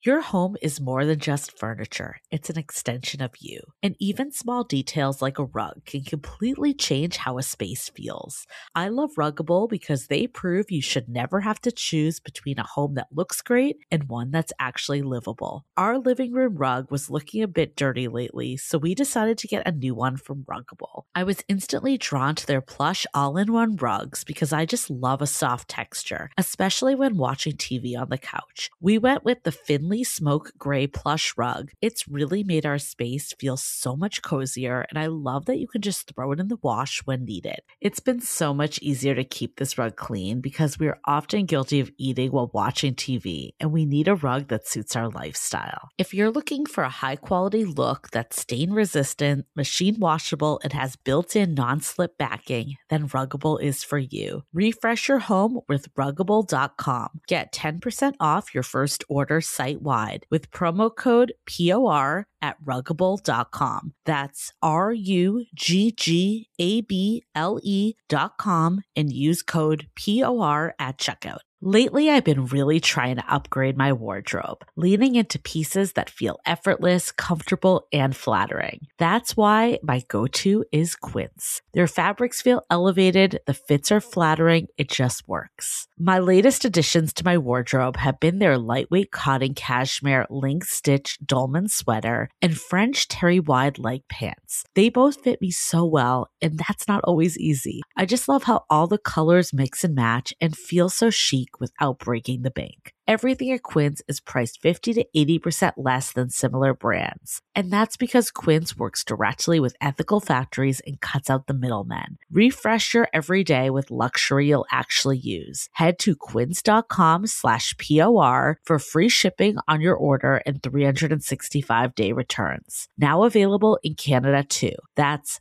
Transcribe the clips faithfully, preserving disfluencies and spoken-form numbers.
Your home is more than just furniture. It's an extension of you. And even small details like a rug can completely change how a space feels. I love Ruggable because they prove you should never have to choose between a home that looks great and one that's actually livable. Our living room rug was looking a bit dirty lately, so we decided to get a new one from Ruggable. I was instantly drawn to their plush all-in-one rugs because I just love a soft texture, especially when watching T V on the couch. We went with the Finley Smoke Gray plush rug. It's really made our space feel so much cozier, and I love that you can just throw it in the wash when needed. It's been so much easier to keep this rug clean because we are often guilty of eating while watching T V, and we need a rug that suits our lifestyle. If you're looking for a high-quality look that's stain-resistant, machine washable, and has built-in non-slip backing, then Ruggable is for you. Refresh your home with Ruggable dot com. Get ten percent off your first order site-wide with promo code P O R at Ruggable dot com. That's R U G G A B L E dot com and use code P O R at checkout. Lately, I've been really trying to upgrade my wardrobe, leaning into pieces that feel effortless, comfortable, and flattering. That's why my go-to is Quince. Their fabrics feel elevated, the fits are flattering, it just works. My latest additions to my wardrobe have been their lightweight cotton cashmere link-stitch dolman sweater and French terry wide leg pants. They both fit me so well, and that's not always easy. I just love how all the colors mix and match and feel so chic without breaking the bank. Everything at Quince is priced fifty to eighty percent less than similar brands. And that's because Quince works directly with ethical factories and cuts out the middlemen. Refresh your everyday with luxury you'll actually use. Head to quince.com slash POR for free shipping on your order and three hundred sixty-five day returns. Now available in Canada too. That's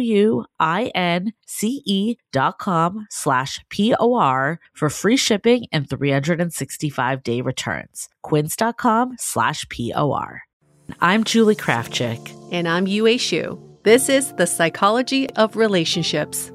Q-U-I-N-C-E dot com slash P-O-R for free shipping and three hundred sixty-five day returns. Quince.com slash P-O-R. I'm Julie Krafchick. And I'm Yue Xu. This is The Psychology of Relationships.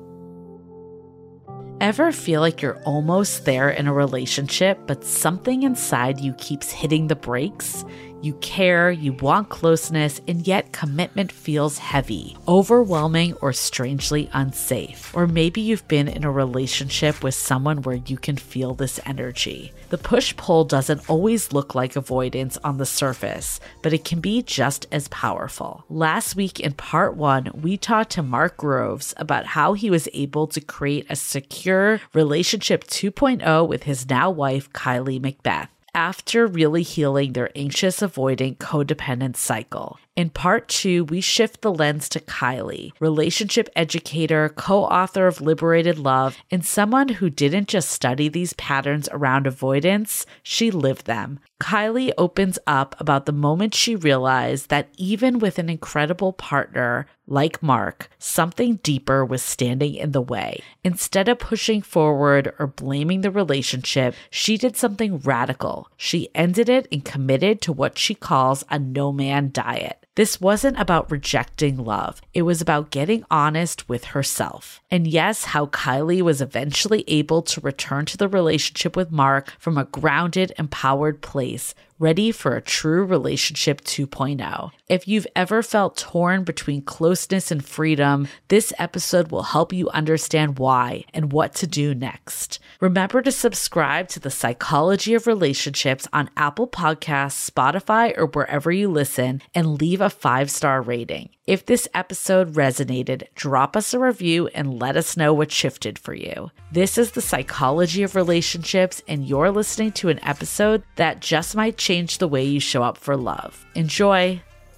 Ever feel like you're almost there in a relationship, but something inside you keeps hitting the brakes? You care, you want closeness, and yet commitment feels heavy, overwhelming, or strangely unsafe. Or maybe you've been in a relationship with someone where you can feel this energy. The push-pull doesn't always look like avoidance on the surface, but it can be just as powerful. Last week in part one, we talked to Mark Groves about how he was able to create a secure relationship two point oh with his now wife, Kylie Macbeth, after really healing their anxious, avoiding, codependent cycle. In part two, we shift the lens to Kylie, relationship educator, co-author of Liberated Love, and someone who didn't just study these patterns around avoidance, she lived them. Kylie opens up about the moment she realized that even with an incredible partner like Mark, something deeper was standing in the way. Instead of pushing forward or blaming the relationship, she did something radical. She ended it and committed to what she calls a no-man diet. This wasn't about rejecting love. It was about getting honest with herself. And yes, how Kylie was eventually able to return to the relationship with Mark from a grounded, empowered place, ready for a true relationship two point oh. If you've ever felt torn between closeness and freedom, this episode will help you understand why and what to do next. Remember to subscribe to The Psychology of Relationships on Apple Podcasts, Spotify, or wherever you listen, and leave a five-star rating. If this episode resonated, drop us a review and let us know what shifted for you. This is The Psychology of Relationships, and you're listening to an episode that just might change the way you show up for love. Enjoy!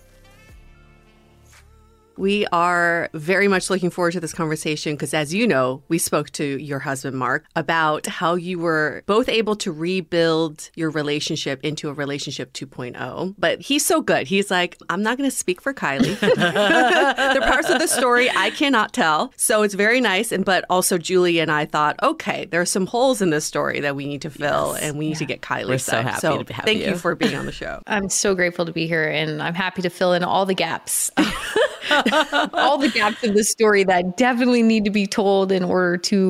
We are very much looking forward to this conversation because, as you know, we spoke to your husband, Mark, about how you were both able to rebuild your relationship into a relationship two point oh. But he's so good. He's like, I'm not going to speak for Kylie. The parts of the story I cannot tell. So it's very nice. And but also Julie and I thought, okay, there are some holes in this story that we need to fill, yes. and we need yeah. to get Kylie. We're so happy so to have thank you. you for being on the show. I'm so grateful to be here, and I'm happy to fill in all the gaps. all the gaps of the story that definitely need to be told in order to,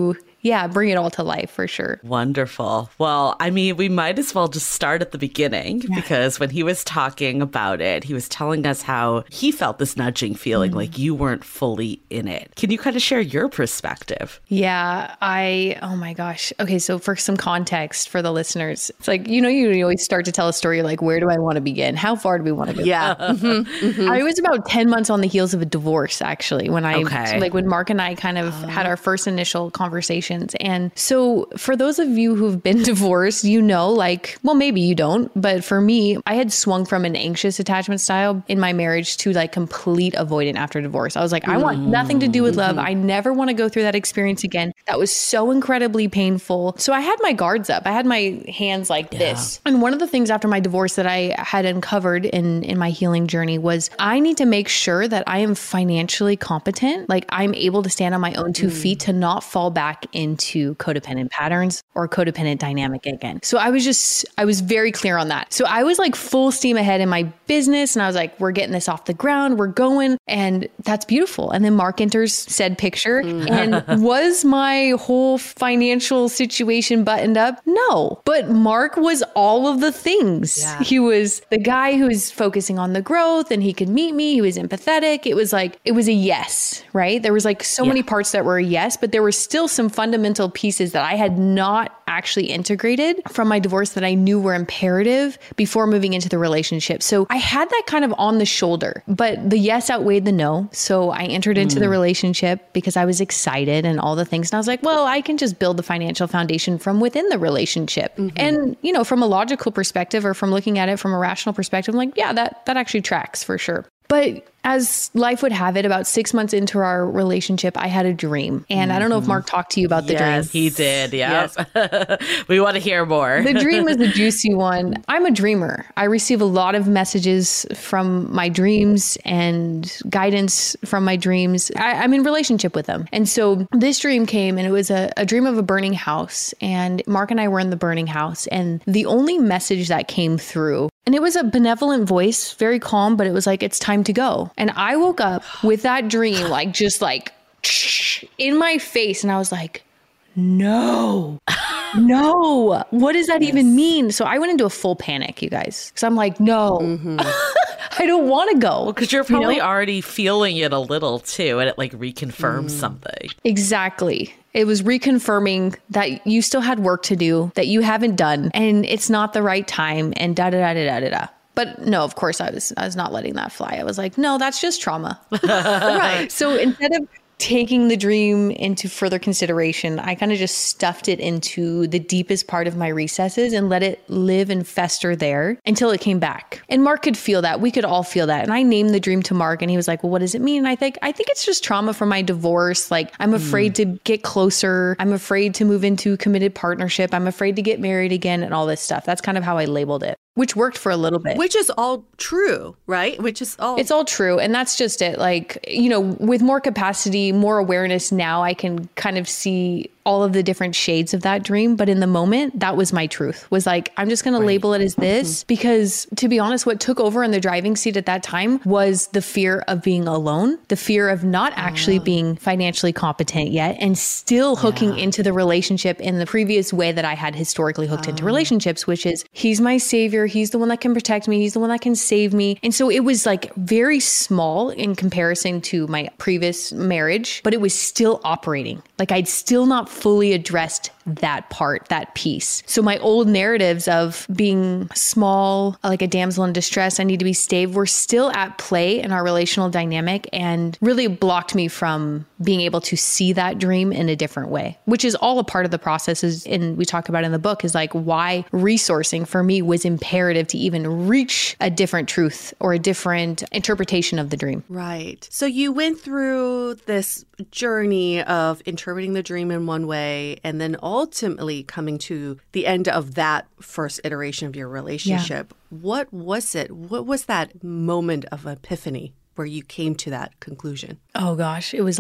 yeah, bring it all to life for sure. Wonderful. Well, I mean, we might as well just start at the beginning yeah. because when he was talking about it, he was telling us how he felt this nudging feeling mm. like you weren't fully in it. Can you kind of share your perspective? Yeah, I, oh my gosh. Okay, so for some context for the listeners, it's like, you know, you, you always start to tell a story like, where do I want to begin? How far do we want to go? Yeah. mm-hmm, mm-hmm. I was about ten months on the heels of a divorce, actually, when I, okay. like when Mark and I kind of oh. had our first initial conversations. And so for those of you who've been divorced, you know, like, well, maybe you don't, but for me, I had swung from an anxious attachment style in my marriage to like complete avoidant after divorce. I was like, I want nothing to do with love. I never want to go through that experience again. That was so incredibly painful. So I had my guards up. I had my hands like yeah. this. And one of the things after my divorce that I had uncovered in, in my healing journey was I need to make sure that I am financially competent. Like I'm able to stand on my own two mm. feet to not fall back into codependent patterns or codependent dynamic again. So I was just, I was very clear on that. So I was like full steam ahead in my business. And I was like, we're getting this off the ground. We're going. And that's beautiful. And then Mark enters said picture. Mm. And was my whole financial situation buttoned up? No. But Mark was all of the things. Yeah. He was the guy who was focusing on the growth and he could meet me. He was empathetic. It was like, it was a yes, right? There was like so yeah. many parts that were a yes, but there were still some fundamental pieces that I had not actually integrated from my divorce that I knew were imperative before moving into the relationship. So I had that kind of on the shoulder, but the yes outweighed the no. So I entered into mm. the relationship because I was excited and all the things. And I was like, well, I can just build the financial foundation from within the relationship. Mm-hmm. And, you know, from a logical perspective or from looking at it from a rational perspective, I'm like, yeah, that, that actually tracks for sure. But as life would have it, about six months into our relationship, I had a dream. And mm-hmm. I don't know if Mark talked to you about the yes, dream. He did. Yeah. Yes. We want to hear more. The dream is a juicy one. I'm a dreamer. I receive a lot of messages from my dreams and guidance from my dreams. I, I'm in relationship with them. And so this dream came and it was a, a dream of a burning house. And Mark and I were in the burning house. And the only message that came through, and it was a benevolent voice, very calm, but it was like, it's time to go. And I woke up with that dream, like just like in my face. And I was like, no, no, what does that yes. even mean? So I went into a full panic, you guys, because I'm like, no, mm-hmm. I don't want to go. Because well, you're probably you know? already feeling it a little too. And it like reconfirms mm. something. Exactly. It was reconfirming that you still had work to do, that you haven't done, and it's not the right time, and da da da da da da. But no, of course, I was I was not letting that fly. I was like, no, that's just trauma. Right. So instead of taking the dream into further consideration, I kind of just stuffed it into the deepest part of my recesses and let it live and fester there until it came back. And Mark could feel that. We could all feel that. And I named the dream to Mark and he was like, well, what does it mean? And I think, I think it's just trauma from my divorce. Like I'm afraid mm. to get closer. I'm afraid to move into committed partnership. I'm afraid to get married again and all this stuff. That's kind of how I labeled it. Which worked for a little bit. Which is all true, right? Which is all... It's all true. And that's just it. Like, you know, with more capacity, more awareness now, I can kind of see all of the different shades of that dream. But in the moment, that was my truth, was like, I'm just going right. to label it as this mm-hmm. because to be honest, what took over in the driving seat at that time was the fear of being alone, the fear of not actually oh. being financially competent yet and still hooking yeah. into the relationship in the previous way that I had historically hooked oh. into relationships, which is he's my savior. He's the one that can protect me. He's the one that can save me. And so it was like very small in comparison to my previous marriage, but it was still operating. Like I'd still not fully addressed that part, that piece. So my old narratives of being small, like a damsel in distress, I need to be staved, were still at play in our relational dynamic and really blocked me from being able to see that dream in a different way, which is all a part of the process. Is, and we talk about in the book, is like why resourcing for me was imperative to even reach a different truth or a different interpretation of the dream. Right. So you went through this journey of interpreting the dream in one way and then ultimately coming to the end of that first iteration of your relationship. Yeah. What was it? What was that moment of epiphany where you came to that conclusion? Oh gosh, it was like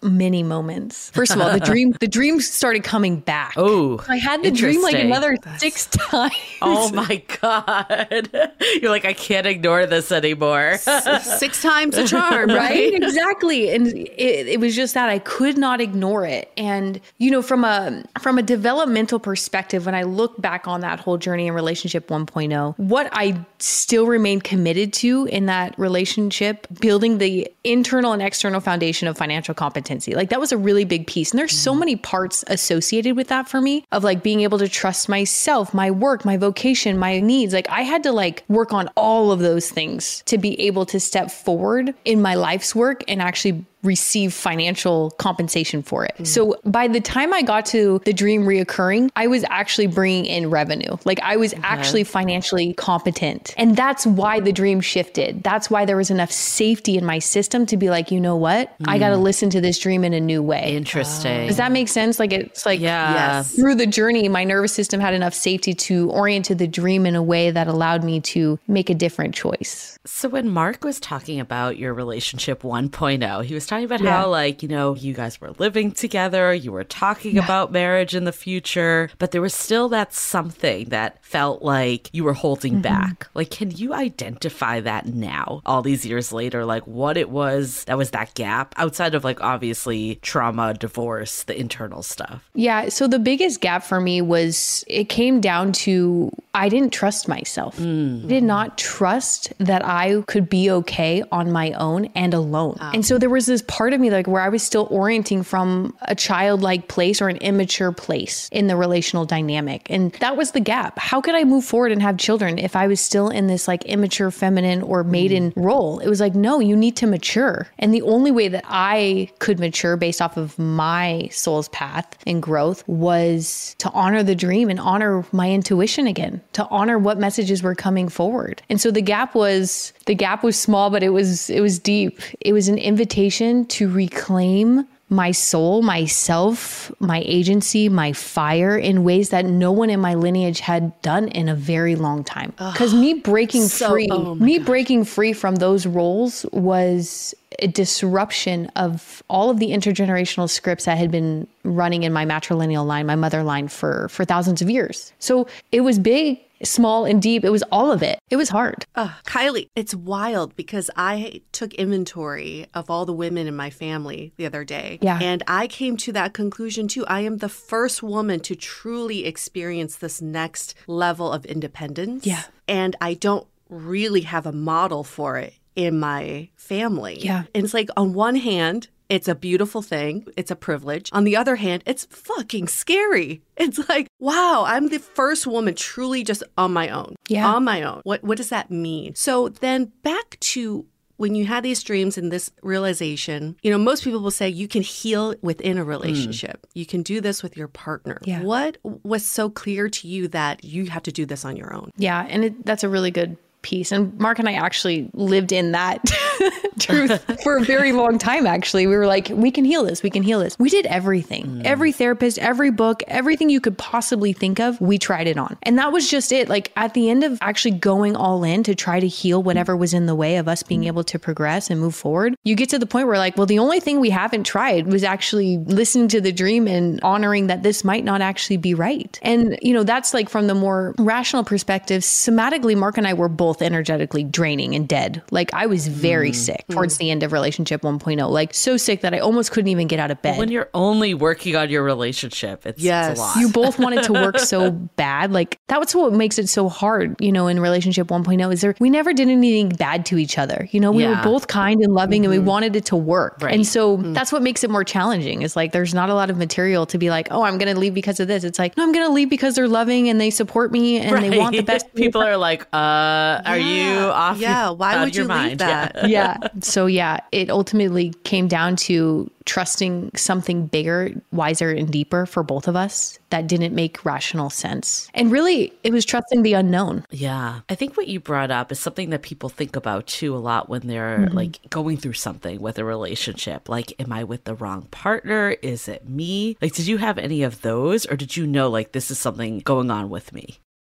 many moments. First of all, the dream, the dream started coming back. Oh, I had the dream like another That's... six times. Oh my God. You're like, I can't ignore this anymore. Six times a charm, right? Right? Exactly. And it, it was just that I could not ignore it. And, you know, from a, from a developmental perspective, when I look back on that whole journey in relationship one point oh, what I still remain committed to in that relationship, building the internal and external foundation of financial competency. Like that was a really big piece. And there's so many parts associated with that for me, of like being able to trust myself, my work, my vocation, my needs. Like I had to like work on all of those things to be able to step forward in my life's work and actually receive financial compensation for it. Mm. So by the time I got to the dream reoccurring, I was actually bringing in revenue. Like I was okay. actually financially competent. And that's why the dream shifted. That's why there was enough safety in my system to be like, you know what? Mm. I got to listen to this dream in a new way. Interesting. Does that make sense? Like it's like yeah. yes. through the journey, my nervous system had enough safety to orient to the dream in a way that allowed me to make a different choice. So when Mark was talking about your relationship one point oh, he was talking about yeah. how like, you know, you guys were living together, you were talking yeah. about marriage in the future, but there was still that something that felt like you were holding mm-hmm. back. Like, can you identify that now, all these years later, like what it was that was that gap outside of like obviously trauma, divorce, the internal stuff? Yeah. So the biggest gap for me was it came down to I didn't trust myself. Mm. I did not trust that I could be okay on my own and alone. Oh. And so there was this part of me like where I was still orienting from a childlike place or an immature place in the relational dynamic. And that was the gap. How could I move forward and have children if I was still in this like immature feminine or maiden mm. role? It was like, no, you need to mature. And the only way that I could mature based off of my soul's path and growth was to honor the dream and honor my intuition again, to honor what messages were coming forward. And so the gap was, the gap was small, but it was, it was deep. It was an invitation to reclaim my soul, myself, my agency, my fire in ways that no one in my lineage had done in a very long time. Because me breaking so, free, oh me gosh. breaking free from those roles was a disruption of all of the intergenerational scripts that had been running in my matrilineal line, my mother line for, for thousands of years. So it was big, small and deep. It was all of it. It was hard. Uh, Kylie, it's wild because I took inventory of all the women in my family the other day. Yeah. And I came to that conclusion too. I am the first woman to truly experience this next level of independence. Yeah. And I don't really have a model for it in my family. Yeah. And it's like on one hand, it's a beautiful thing. It's a privilege. On the other hand, it's fucking scary. It's like, wow, I'm the first woman truly just on my own. Yeah. On my own. What what does that mean? So then back to when you had these dreams and this realization, you know, most people will say you can heal within a relationship. Mm. You can do this with your partner. Yeah. What was so clear to you that you have to do this on your own? Yeah. And it, that's a really good piece. And Mark and I actually lived in that truth for a very long time, actually. We were like, we can heal this. We can heal this. We did everything. Mm. Every therapist, every book, everything you could possibly think of, we tried it on. And that was just it. Like at the end of actually going all in to try to heal whatever was in the way of us being able to progress and move forward, you get to the point where like, well, the only thing we haven't tried was actually listening to the dream and honoring that this might not actually be right. And, you know, that's like from the more rational perspective, somatically, Mark and I were both energetically draining and dead. Like I was very mm. sick towards mm. the end of relationship one point oh, like so sick that I almost couldn't even get out of bed. When you're only working on your relationship, it's, yes. it's a lot. You both wanted to work so bad. Like that was what makes it so hard, you know, in relationship one point oh is there, we never did anything bad to each other. You know, we yeah. were both kind and loving mm-hmm. and we wanted it to work. Right. And so mm. that's what makes it more challenging. Is like, there's not a lot of material to be like, oh, I'm going to leave because of this. It's like, no, I'm going to leave because they're loving and they support me and right. they want the best. People are like, uh, yeah. are you off Yeah. your, Why would your you mind? leave that? Yeah. yeah. So yeah, it ultimately came down to trusting something bigger, wiser, and deeper for both of us that didn't make rational sense. And really, it was trusting the unknown. Yeah. I think what you brought up is something that people think about too a lot when they're mm-hmm. like going through something with a relationship. Like, am I with the wrong partner? Is it me? Like, did you have any of those? Or did you know, like, this is something going on with me? Well,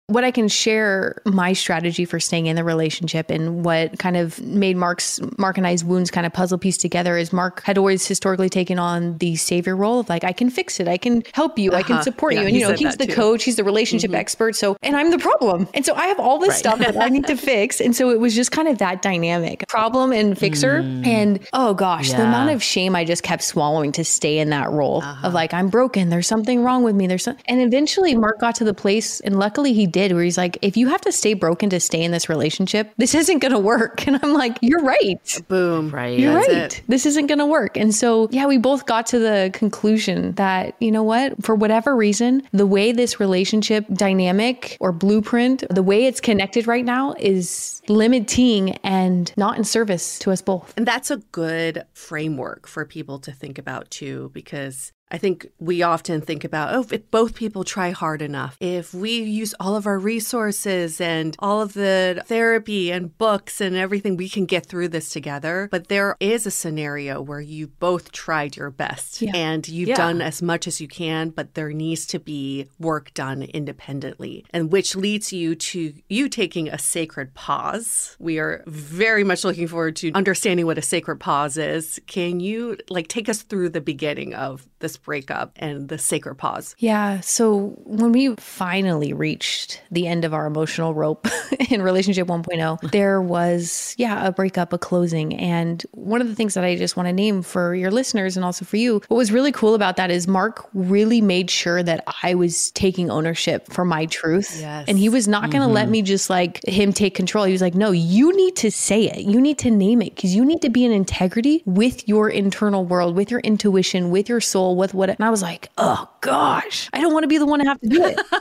what I can share my strategy for staying in the relationship and what kind of made Mark's, Mark and I's wounds kind of puzzle piece together is Mark had always historically taken on the savior role of like, I can fix it. I can help you. Uh-huh. I can support yeah, you. And you know, he's the too. coach, he's the relationship mm-hmm. expert. So, and I'm the problem. And so I have all this right. stuff that I need to fix. And so it was just kind of that dynamic, problem and fixer. Mm. And oh gosh, yeah. the amount of shame I just kept swallowing to stay in that role uh-huh. of like, I'm broken. There's something wrong with me. There's some, and eventually Mark got to the place, and luckily he did, where he's like, if you have to stay broken to stay in this relationship, this isn't going to work. And I'm like, you're right. Boom. Right. You're That's right. It. This isn't going to work. And so, yeah, we both got to the conclusion that, you know what, for whatever reason, the way this relationship dynamic or blueprint, the way it's connected right now is limiting and not in service to us both. And that's a good framework for people to think about too, because I think we often think about, oh, if both people try hard enough, if we use all of our resources and all of the therapy and books and everything, we can get through this together. But there is a scenario where you both tried your best yeah. and you've yeah. done as much as you can, but there needs to be work done independently, and which leads you to you taking a sacred pause. We are very much looking forward to understanding what a sacred pause is. Can you like take us through the beginning of this breakup and the sacred pause? Yeah. So when we finally reached the end of our emotional rope in relationship one point oh, there was, yeah, a breakup, a closing. And one of the things that I just want to name for your listeners and also for you, what was really cool about that is Mark really made sure that I was taking ownership for my truth. Yes. And he was not going to mm-hmm. let me just like him take control. He was like, no, you need to say it. You need to name it, because you need to be in integrity with your internal world, with your intuition, with your soul, with what, and I was like, oh gosh, I don't want to be the one to have to do it.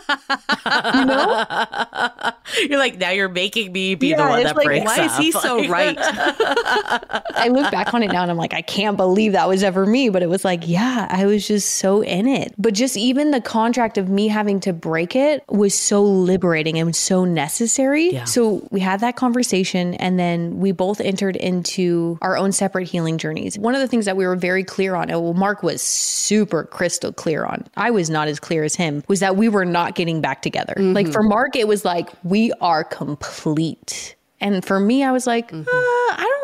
You know? You're like, now you're making me be yeah, the one that like, breaks why up. is he so right? I look back on it now and I'm like, I can't believe that was ever me. But it was like, yeah, I was just so in it. But just even the contract of me having to break it was so liberating and so necessary. Yeah. So we had that conversation, and then we both entered into our own separate healing journeys. One of the things that we were very clear on, and well, Mark was super crystal clear on, I was not as clear as him, was that we were not getting back together. Mm-hmm. Like for Mark, it was like, we are complete. And for me, I was like, mm-hmm. uh, I don't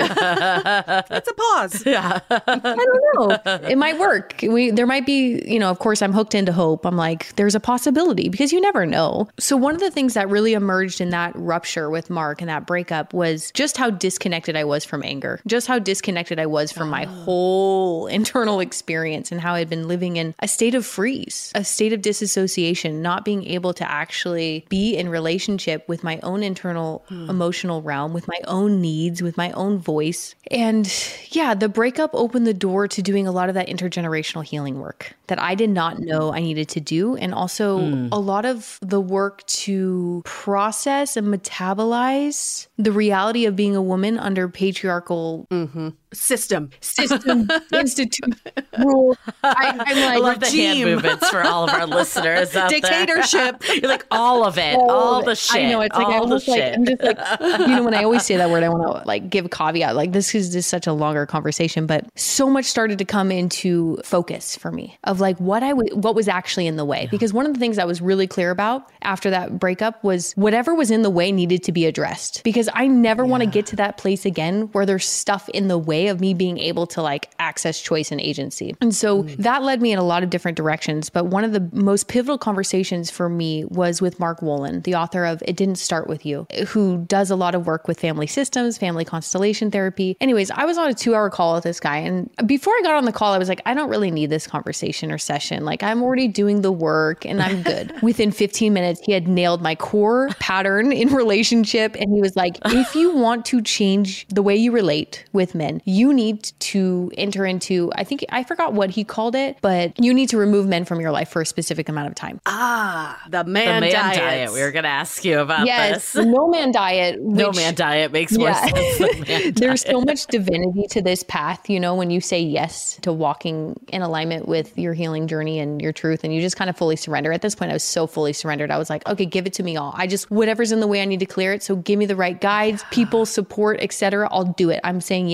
know. It's a pause. Yeah. I don't know. It might work. We, there might be, you know, of course I'm hooked into hope. I'm like, there's a possibility, because you never know. So one of the things that really emerged in that rupture with Mark and that breakup was just how disconnected I was from anger, just how disconnected I was from my whole internal experience, and how I'd been living in a state of freeze, a state of disassociation, not being able to actually be in relationship with my own internal hmm. emotional realm, with my own needs, with my own voice. And yeah, the breakup opened the door to doing a lot of that intergenerational healing work that I did not know I needed to do. And also mm. a lot of the work to process and metabolize the reality of being a woman under patriarchal mm-hmm. system, system, institute, rule. I, I'm like, I love regime. The hand movements for all of our listeners out Dictatorship. There. You're like, all of it, all, all the shit. I know, it's like, I almost like, I'm just like, you know, when I always say that word, I want to like give a caveat, like this is just such a longer conversation, but so much started to come into focus for me of like what I w- what was actually in the way. Yeah. Because one of the things I was really clear about after that breakup was whatever was in the way needed to be addressed, because I never yeah. want to get to that place again where there's stuff in the way of me being able to like access choice and agency. And so mm. that led me in a lot of different directions. But one of the most pivotal conversations for me was with Mark Wolin, the author of It Didn't Start With You, who does a lot of work with family systems, family constellation therapy. Anyways, I was on a two hour call with this guy. And before I got on the call, I was like, I don't really need this conversation or session. Like I'm already doing the work and I'm good. Within fifteen minutes, he had nailed my core pattern in relationship. And he was like, if you want to change the way you relate with men, you need to enter into, I think, I forgot what he called it, but you need to remove men from your life for a specific amount of time. Ah, the man, the man diet. diet. We were going to ask you about yes, this. No man diet. Which, no man diet makes more yeah. sense than man There's diet. so much divinity to this path, you know, when you say yes to walking in alignment with your healing journey and your truth, and you just kind of fully surrender. At this point, I was so fully surrendered. I was like, okay, give it to me all. I just, whatever's in the way, I need to clear it. So give me the right guides, people, support, et cetera. I'll do it. I'm saying yes to everything.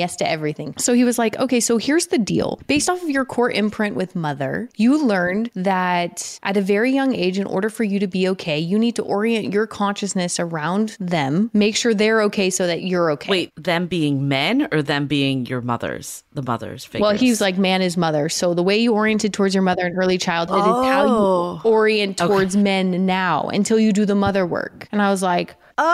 everything. So he was like, okay, so here's the deal. Based off of your core imprint with mother, you learned that at a very young age, in order for you to be okay, you need to orient your consciousness around them, make sure they're okay so that you're okay. Wait, them being men or them being your mothers, the mothers figures? Well, he was like, man is mother. So the way you oriented towards your mother in early childhood Oh. is how you orient towards Okay. men now until you do the mother work. And I was like,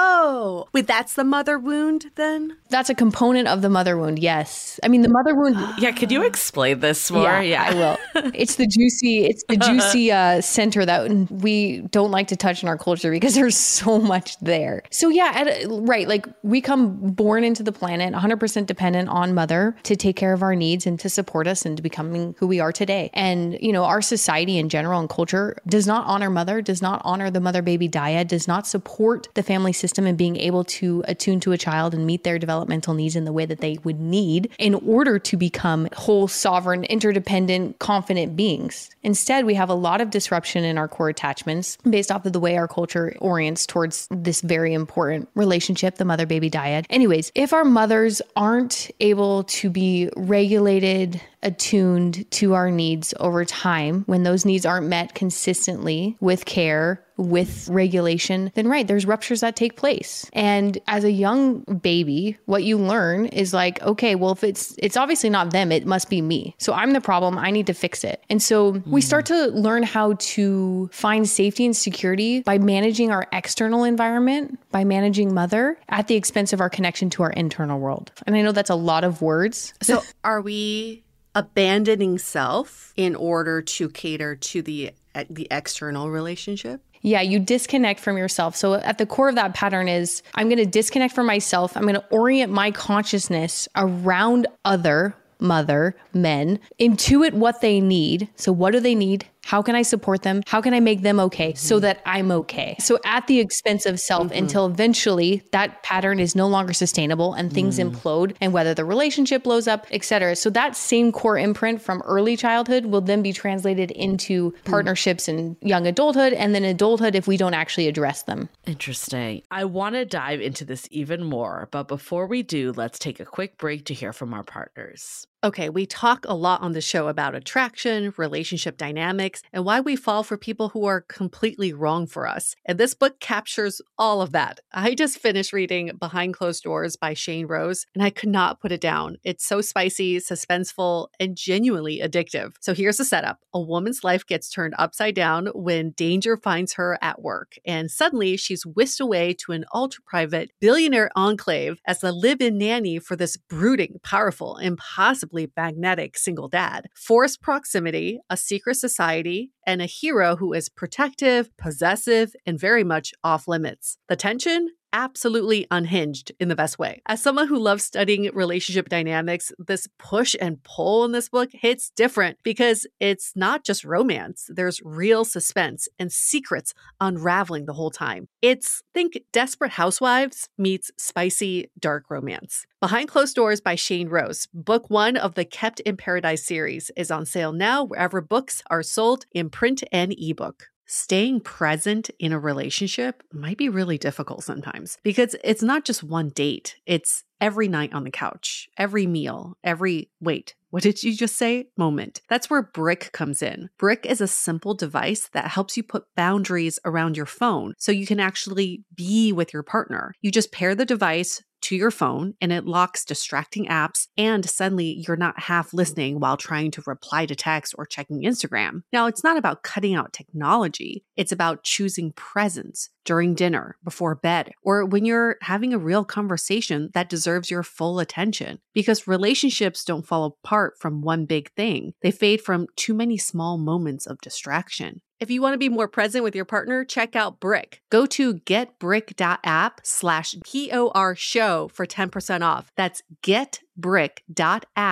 Oh, wait, that's the mother wound then? that's a component of the mother wound. Yes. I mean, the mother wound. Yeah, could you explain this more? Yeah, Yeah, I will. It's the juicy, it's the juicy uh, center that we don't like to touch in our culture because there's so much there. So yeah, at, right. Like we come born into the planet one hundred percent dependent on mother to take care of our needs and to support us into becoming who we are today. And, you know, our society in general and culture does not honor mother, does not honor the mother baby dyad, does not support the family system and being able to attune to a child and meet their developmental needs in the way that they would need in order to become whole, sovereign, interdependent, confident beings. Instead, we have a lot of disruption in our core attachments based off of the way our culture orients towards this very important relationship, the mother baby dyad. Anyways, if our mothers aren't able to be regulated, attuned to our needs over time, when those needs aren't met consistently with care, with regulation, then right, there's ruptures that take place. And as a young baby, what you learn is like, okay, well, if it's, it's obviously not them, it must be me. So I'm the problem. I need to fix it. And so mm. we start to learn how to find safety and security by managing our external environment, by managing mother at the expense of our connection to our internal world. And I know that's a lot of words. So are we abandoning self in order to cater to the the external relationship? Yeah, you disconnect from yourself. So at the core of that pattern is I'm going to disconnect from myself. I'm going to orient my consciousness around other mother men, intuit what they need. So what do they need? How can I support them? How can I make them okay mm-hmm. so that I'm okay? So at the expense of self mm-hmm. until eventually that pattern is no longer sustainable and things mm. implode and whether the relationship blows up, et cetera. So that same core imprint from early childhood will then be translated into mm. partnerships in young adulthood and then adulthood if we don't actually address them. Interesting. I want to dive into this even more, but before we do, let's take a quick break to hear from our partners. Okay, we talk a lot on the show about attraction, relationship dynamics, and why we fall for people who are completely wrong for us. And this book captures all of that. I just finished reading Behind Closed Doors by Shane Rose, and I could not put it down. It's so spicy, suspenseful, and genuinely addictive. So here's the setup. A woman's life gets turned upside down when danger finds her at work, and suddenly she's whisked away to an ultra-private billionaire enclave as the live-in nanny for this brooding, powerful, impossibly magnetic single dad. Forced proximity, a secret society, and a hero who is protective, possessive, and very much off limits. The tension? Absolutely unhinged in the best way. As someone who loves studying relationship dynamics, this push and pull in this book hits different because it's not just romance. There's real suspense and secrets unraveling the whole time. It's, think Desperate Housewives meets spicy, dark romance. Behind Closed Doors by Shane Rose, book one of the Kept in Paradise series, is on sale now wherever books are sold in print and ebook. Staying present in a relationship might be really difficult sometimes because it's not just one date. It's every night on the couch, every meal, every, wait, what did you just say? Moment. That's where Brick comes in. Brick is a simple device that helps you put boundaries around your phone so you can actually be with your partner. You just pair the device to your phone and it locks distracting apps and suddenly you're not half listening while trying to reply to text or checking Instagram. Now, it's not about cutting out technology. It's about choosing presence during dinner, before bed, or when you're having a real conversation that deserves your full attention. Because relationships don't fall apart from one big thing. They fade from too many small moments of distraction. If you want to be more present with your partner, check out Brick. Go to getbrick.app slash P O R show for ten percent off. That's getbrick.app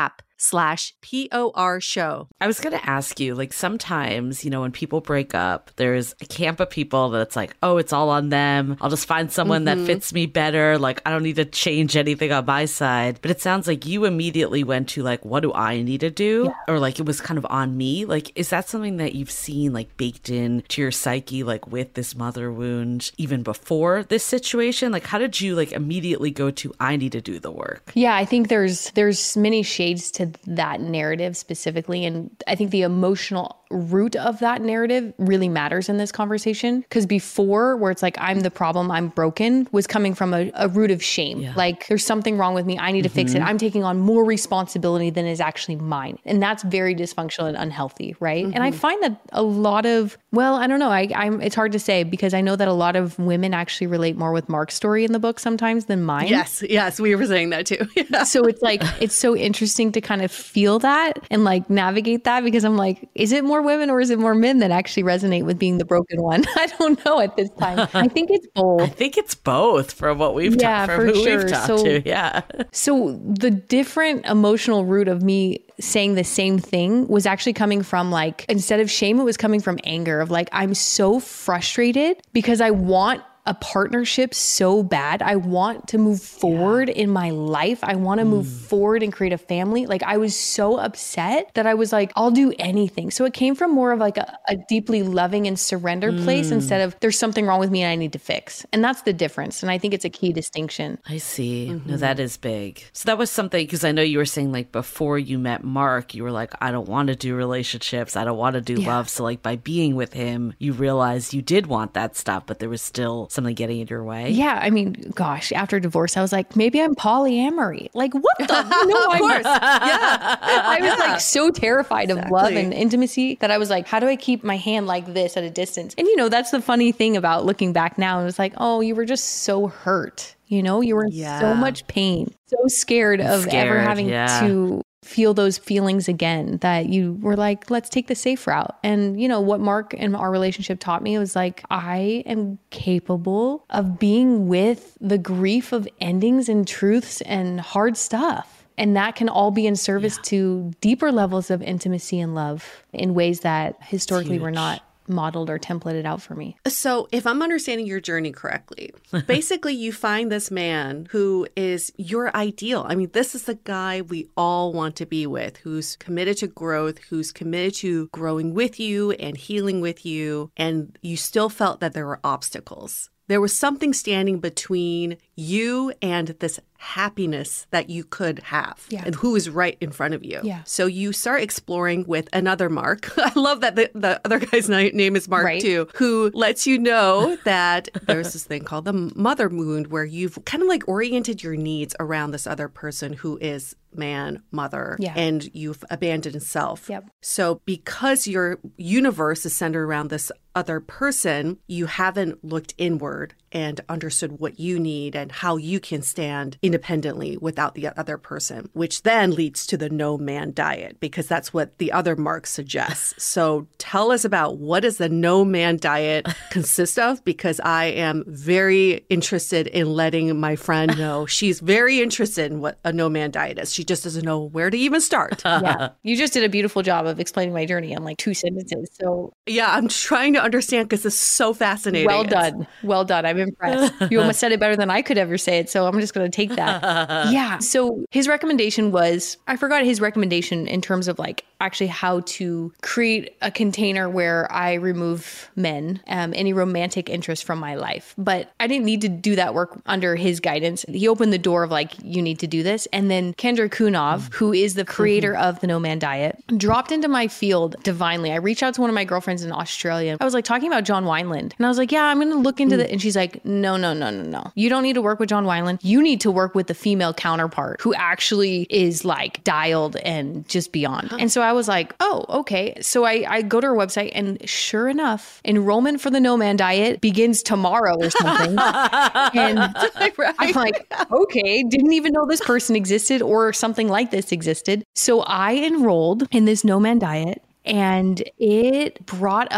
slash P O R show. I was going to ask you, like, sometimes, you know, when people break up, there's a camp of people that's like, oh, it's all on them. I'll just find someone mm-hmm. that fits me better. Like, I don't need to change anything on my side. But it sounds like you immediately went to, like, what do I need to do? Yeah. Or, like, it was kind of on me. Like, is that something that you've seen, like, baked in to your psyche, like, with this mother wound, even before this situation? Like, how did you, like, immediately go to, I need to do the work? Yeah, I think there's there's many shades to that narrative specifically. And I think the emotional root of that narrative really matters in this conversation. Because before, where it's like, I'm the problem, I'm broken, was coming from a, a root of shame. Yeah. Like, there's something wrong with me. I need to mm-hmm. fix it. I'm taking on more responsibility than is actually mine. And that's very dysfunctional and unhealthy, right? Mm-hmm. And I find that a lot of, well, I don't know. I, I'm, it's hard to say because I know that a lot of women actually relate more with Mark's story in the book sometimes than mine. Yes, yes, we were saying that too. Yeah. So it's like, it's so interesting to kind of feel that and like navigate that because I'm like, is it more women or is it more men that actually resonate with being the broken one? I don't know at this time. I think it's both. I think it's both from what we've yeah, talked from who sure. we've talked so, to. Yeah. So the different emotional root of me saying the same thing was actually coming from like, instead of shame, it was coming from anger of like, I'm so frustrated because I want a partnership so bad. I want to move forward yeah. in my life. I want to mm. move forward and create a family. Like I was so upset that I was like, I'll do anything. So it came from more of like a, a deeply loving and surrendered mm. place instead of there's something wrong with me and I need to fix. And that's the difference. And I think it's a key distinction. I see. Mm-hmm. No, that is big. So that was something, because I know you were saying like before you met Mark, you were like, I don't want to do relationships. I don't want to do yeah. love. So like by being with him, you realized you did want that stuff, but there was still something getting in your way. Yeah. I mean, gosh, after divorce, I was like, maybe I'm polyamory. Like, what the? No, of course. Yeah. I was like so terrified exactly. of love and intimacy that I was like, how do I keep my hand like this at a distance? And, you know, that's the funny thing about looking back now. It was like, oh, you were just so hurt. You know, you were in yeah. so much pain, so scared of scared, ever having yeah. to feel those feelings again that you were like, let's take the safe route. And you know, what Mark and our relationship taught me was like, I am capable of being with the grief of endings and truths and hard stuff. And that can all be in service yeah. to deeper levels of intimacy and love in ways that historically were not modeled or templated out for me. So if I'm understanding your journey correctly, basically you find this man who is your ideal. I mean, this is the guy we all want to be with, who's committed to growth, who's committed to growing with you and healing with you. And you still felt that there were obstacles. There was something standing between you and this happiness that you could have yeah. and who is right in front of you. Yeah. So you start exploring with another Mark. I love that the, the other guy's name is Mark right. too, who lets you know that there's this thing called the mother wound where you've kind of like oriented your needs around this other person who is man, mother, yeah. and you've abandoned self. Yep. So because your universe is centered around this other person, you haven't looked inward and understood what you need and how you can stand independently without the other person, which then leads to the no man diet, because that's what the other Mark suggests. So tell us about what does the no man diet consist of? Because I am very interested in letting my friend know. She's very interested in what a no man diet is. She just doesn't know where to even start. Yeah. You just did a beautiful job of explaining my journey in like two sentences. So yeah, I'm trying to understand because it's so fascinating. Well done. Well done. I'm impressed. You almost said it better than I could ever say it. So I'm just going to take that. Yeah. So his recommendation was, I forgot his recommendation in terms of like actually how to create a container where I remove men, um, any romantic interest from my life. But I didn't need to do that work under his guidance. He opened the door of like, you need to do this. And then Kendra Kunov, who is the creator of the No Man Diet, dropped into my field divinely. I reached out to one of my girlfriends in Australia. I was like talking about John Wineland. And I was like, yeah, I'm going to look into that. And she's like, no, no, no, no, no. You don't need to work with John Wineland. You need to work with the female counterpart who actually is like dialed and just beyond. Huh. And so I was like, oh, okay. So I, I go to her website and sure enough, enrollment for the No Man Diet begins tomorrow or something. And right. I'm like, okay, didn't even know this person existed or something like this existed. So I enrolled in this No Man Diet and it brought up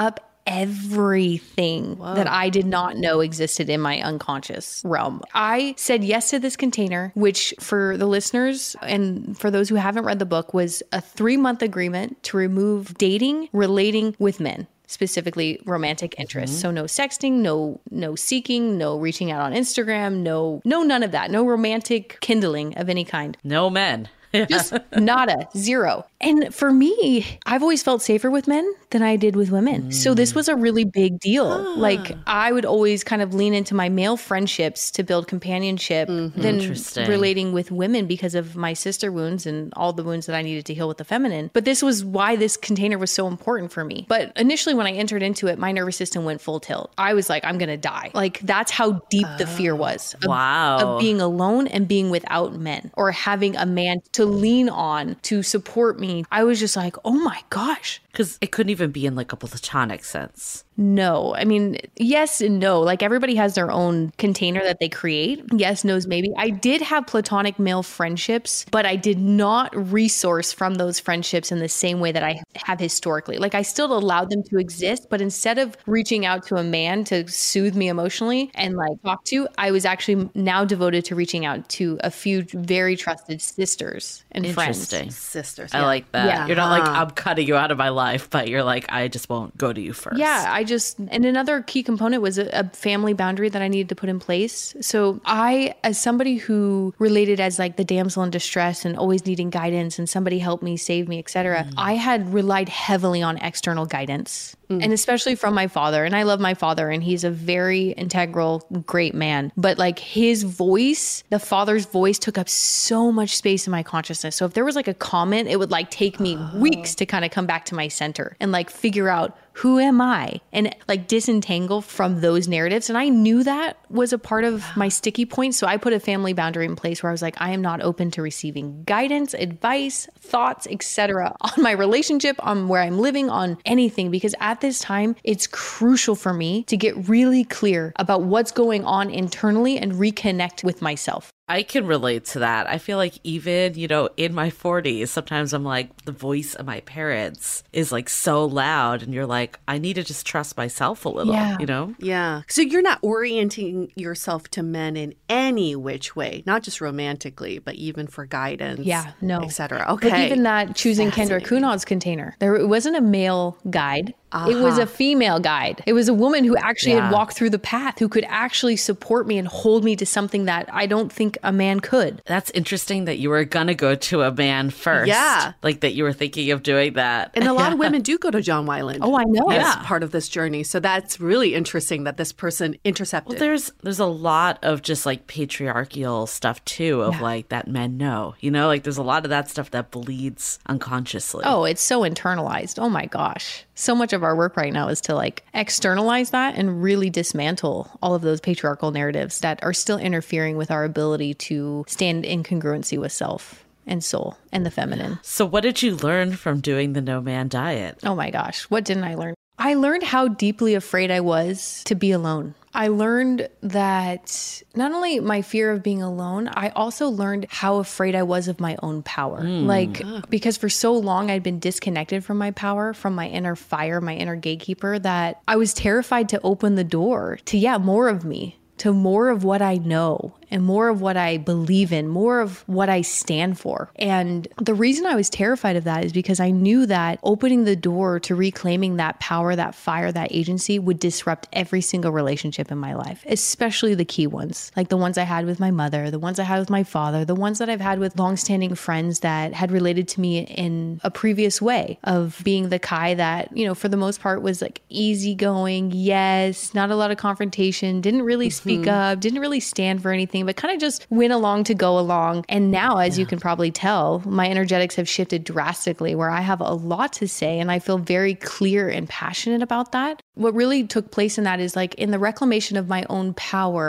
everything Whoa. that I did not know existed in my unconscious realm. I said yes to this container, which for the listeners and for those who haven't read the book was a three month agreement to remove dating, relating with men. Specifically romantic interests. Mm-hmm. So no sexting, no no seeking, no reaching out on Instagram, no no none of that. No romantic kindling of any kind. No men. Just nada, zero. And for me, I've always felt safer with men than I did with women. Mm. So this was a really big deal. Ah. Like I would always kind of lean into my male friendships to build companionship mm-hmm. than relating with women because of my sister wounds and all the wounds that I needed to heal with the feminine. But this was why this container was so important for me. But initially when I entered into it, my nervous system went full tilt. I was like, I'm going to die. Like that's how deep oh. the fear was. Of, wow. Of being alone and being without men or having a man to lean on to support me. I was just like, oh my gosh. Because it couldn't even be in like a platonic sense. No. I mean, yes and no. Like everybody has their own container that they create. Yes, no's, maybe. I did have platonic male friendships, but I did not resource from those friendships in the same way that I have historically. Like I still allowed them to exist, but instead of reaching out to a man to soothe me emotionally and like talk to, I was actually now devoted to reaching out to a few very trusted sisters and Interesting. friends. Sisters. I yeah. like that. Yeah. You're not like, I'm cutting you out of my life, but you're like, I just won't go to you first. Yeah, I just, and another key component was a, a family boundary that I needed to put in place. So I, as somebody who related as like the damsel in distress and always needing guidance and somebody help me, save me, et cetera, mm. I had relied heavily on external guidance. Mm. And especially from my father. And I love my father and he's a very integral, great man. But like his voice, the father's voice took up so much space in my consciousness. So if there was like a comment, it would like take me oh. weeks to kind of come back to my center and like figure out who am I and like disentangle from those narratives. And I knew that was a part of my sticky point. So I put a family boundary in place where I was like, I am not open to receiving guidance, advice, thoughts, et cetera on my relationship, on where I'm living, on anything. Because at this time, it's crucial for me to get really clear about what's going on internally and reconnect with myself. I can relate to that. I feel like even, you know, in my forties, sometimes I'm like, the voice of my parents is like so loud and you're like, I need to just trust myself a little, yeah. you know? Yeah. So you're not orienting yourself to men in any which way, not just romantically, but even for guidance. Yeah, no. Et cetera. Okay. But even that choosing Kendra Kunad's container, there it wasn't a male guide. Uh-huh. It was a female guide. It was a woman who actually yeah. had walked through the path, who could actually support me and hold me to something that I don't think a man could. That's interesting that you were going to go to a man first. Yeah. Like that you were thinking of doing that. And a lot of women do go to John Weiland. Oh, I know. As yeah. part of this journey. So that's really interesting that this person intercepted. Well, there's there's a lot of just like patriarchal stuff too of yeah. like that men know, you know, like there's a lot of that stuff that bleeds unconsciously. Oh, it's so internalized. Oh my gosh. So much of our work right now is to like externalize that and really dismantle all of those patriarchal narratives that are still interfering with our ability to stand in congruency with self and soul and the feminine. So what did you learn from doing the No Man Diet? Oh my gosh, what didn't I learn? I learned how deeply afraid I was to be alone. I learned that not only my fear of being alone, I also learned how afraid I was of my own power. Mm. Like, oh. because for so long I'd been disconnected from my power, from my inner fire, my inner gatekeeper, that I was terrified to open the door to, yeah, more of me, to more of what I know and more of what I believe in, more of what I stand for. And the reason I was terrified of that is because I knew that opening the door to reclaiming that power, that fire, that agency would disrupt every single relationship in my life, especially the key ones, like the ones I had with my mother, the ones I had with my father, the ones that I've had with longstanding friends that had related to me in a previous way of being the Kai that, you know, for the most part was like easygoing. Yes. Not a lot of confrontation, didn't really mm-hmm. speak up, didn't really stand for anything, but kind of just went along to go along. And now, as yeah. you can probably tell, my energetics have shifted drastically where I have a lot to say and I feel very clear and passionate about that. What really took place in that is like in the reclamation of my own power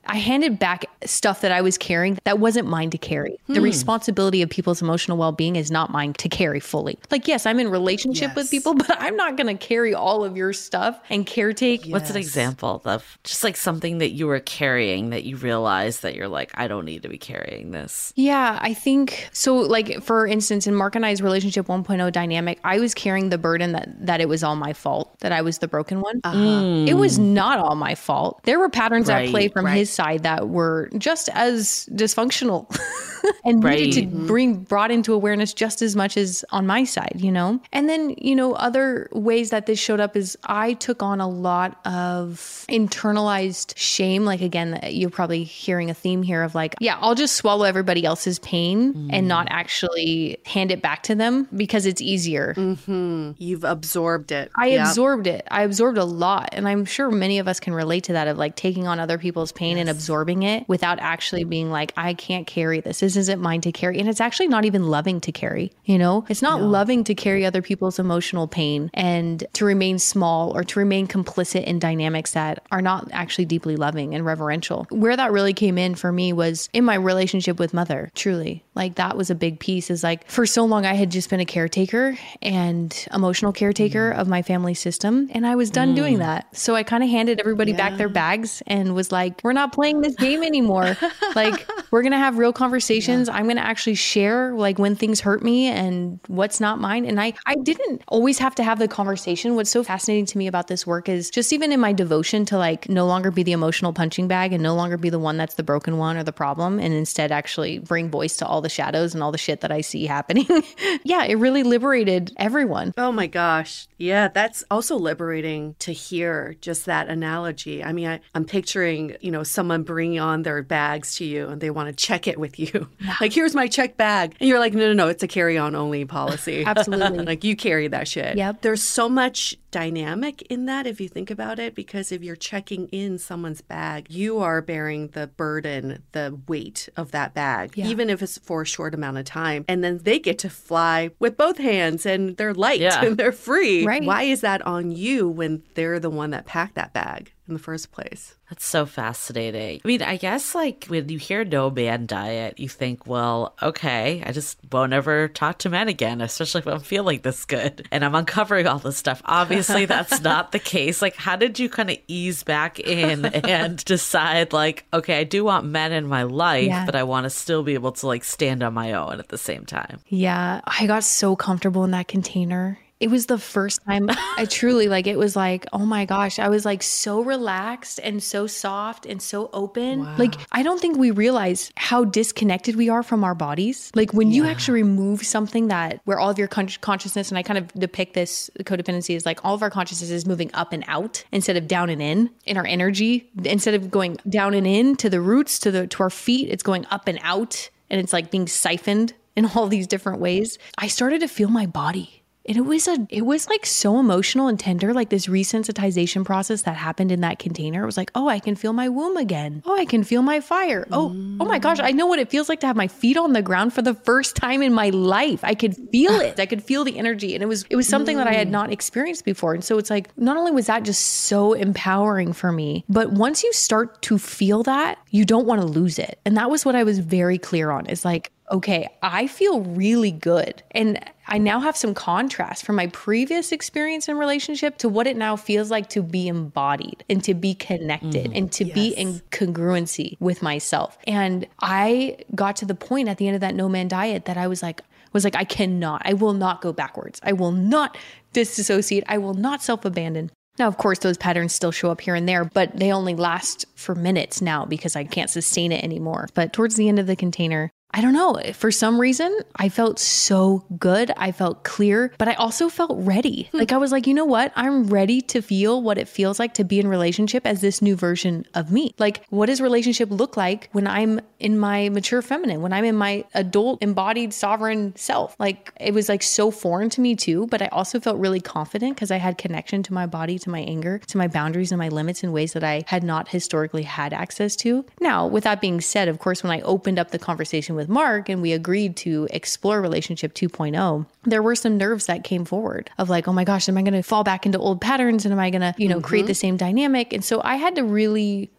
I handed back stuff that I was carrying that wasn't mine to carry. Hmm. The responsibility of people's emotional well-being is not mine to carry fully. Like, yes, I'm in relationship yes. with people, but I'm not going to carry all of your stuff and caretake. Yes. What's an example of just like something that you were carrying that you realize that you're like, I don't need to be carrying this? Yeah, I think so. Like, for instance, in Mark and I's relationship one point oh dynamic, I was carrying the burden that, that it was all my fault, that I was the broken one. Uh-huh. Mm. It was not all my fault. There were patterns right, at play from right. his side that were just as dysfunctional and right. needed to mm-hmm. bring brought into awareness just as much as on my side, you know? And then, you know, other ways that this showed up is I took on a lot of internalized shame. Like, again, you're probably hearing a theme here of like, yeah, I'll just swallow everybody else's pain mm. and not actually hand it back to them because it's easier. Mm-hmm. You've absorbed it. I yep. absorbed it. I absorbed a lot. And I'm sure many of us can relate to that of like taking on other people's pain yes. and absorbing it without actually being like, I can't carry this. This isn't mine to carry. And it's actually not even loving to carry, you know? It's not no. loving to carry other people's emotional pain and to remain small or to remain complicit in dynamics that are not actually deeply loving and reverential. Where that really came in for me was in my relationship with Mother, truly. Like, that was a big piece is like, for so long, I had just been a caretaker and emotional caretaker mm. of my family system. And I was done mm. doing that. So I kind of handed everybody yeah. back their bags and was like, we're not playing this game anymore. Like, we're going to have real conversations. Yeah. I'm going to actually share like when things hurt me and what's not mine. And I, I didn't always have to have the conversation. What's so fascinating to me about this work is just even in my devotion to like no longer be the emotional punching bag and no longer be the one that's the broken one or the problem, and instead actually bring voice to all the shadows and all the shit that I see happening. Yeah, it really liberated everyone. Oh my gosh. Yeah, that's also liberating to hear just that analogy. I mean, I, I'm picturing, you know, someone bringing on their bags to you and they want to check it with you. Yeah. Like, here's my check bag. And you're like, no, no, no, it's a carry-on only policy. Absolutely. Like, you carry that shit. Yep. There's so much dynamic in that if you think about it, because if you're checking in someone's bag, you are bearing the burden, the weight of that bag, yeah. even if it's for a short amount of time. And then they get to fly with both hands and they're light yeah. and they're free. Right. Why is that on you when they're the one that packed that bag in the first place? That's so fascinating. I mean, I guess like when you hear no man diet, you think, well, okay, I just won't ever talk to men again, especially if I'm feeling this good and I'm uncovering all this stuff. Obviously, that's not the case. Like, how did you kind of ease back in and decide like, okay, I do want men in my life, yeah. but I want to still be able to like stand on my own at the same time? Yeah, I got so comfortable in that container. It was the first time I truly like, it was like, oh my gosh, I was like so relaxed and so soft and so open. Wow. Like, I don't think we realize how disconnected we are from our bodies. Like when yeah. you actually remove something that where all of your con- consciousness, and I kind of depict this codependency as like all of our consciousness is moving up and out instead of down and in, in our energy, instead of going down and in to the roots, to the, to our feet, it's going up and out and it's like being siphoned in all these different ways. I started to feel my body. And it was a, it was like so emotional and tender, like this resensitization process that happened in that container. It was like, oh, I can feel my womb again. Oh, I can feel my fire. Oh, mm. oh my gosh, I know what it feels like to have my feet on the ground for the first time in my life. I could feel it. I could feel the energy. And it was, it was something mm. that I had not experienced before. And so it's like, not only was that just so empowering for me, but once you start to feel that, you don't want to lose it. And that was what I was very clear on. It's like, okay, I feel really good. And I now have some contrast from my previous experience in relationship to what it now feels like to be embodied and to be connected mm, and to yes. be in congruency with myself. And I got to the point at the end of that no man diet that I was like, was like, I cannot, I will not go backwards. I will not disassociate. I will not self-abandon. Now, of course, those patterns still show up here and there, but they only last for minutes now because I can't sustain it anymore. But towards the end of the container, I don't know. For some reason, I felt so good. I felt clear, but I also felt ready. Like I was like, you know what? I'm ready to feel what it feels like to be in relationship as this new version of me. Like, what does relationship look like when I'm in my mature feminine, when I'm in my adult embodied sovereign self? Like, it was like so foreign to me too, but I also felt really confident because I had connection to my body, to my anger, to my boundaries and my limits in ways that I had not historically had access to. Now, with that being said, of course, when I opened up the conversation with Mark and we agreed to explore relationship two point oh, there were some nerves that came forward of like, oh my gosh, am I going to fall back into old patterns? And am I going to, you know, mm-hmm. create the same dynamic? And so I had to really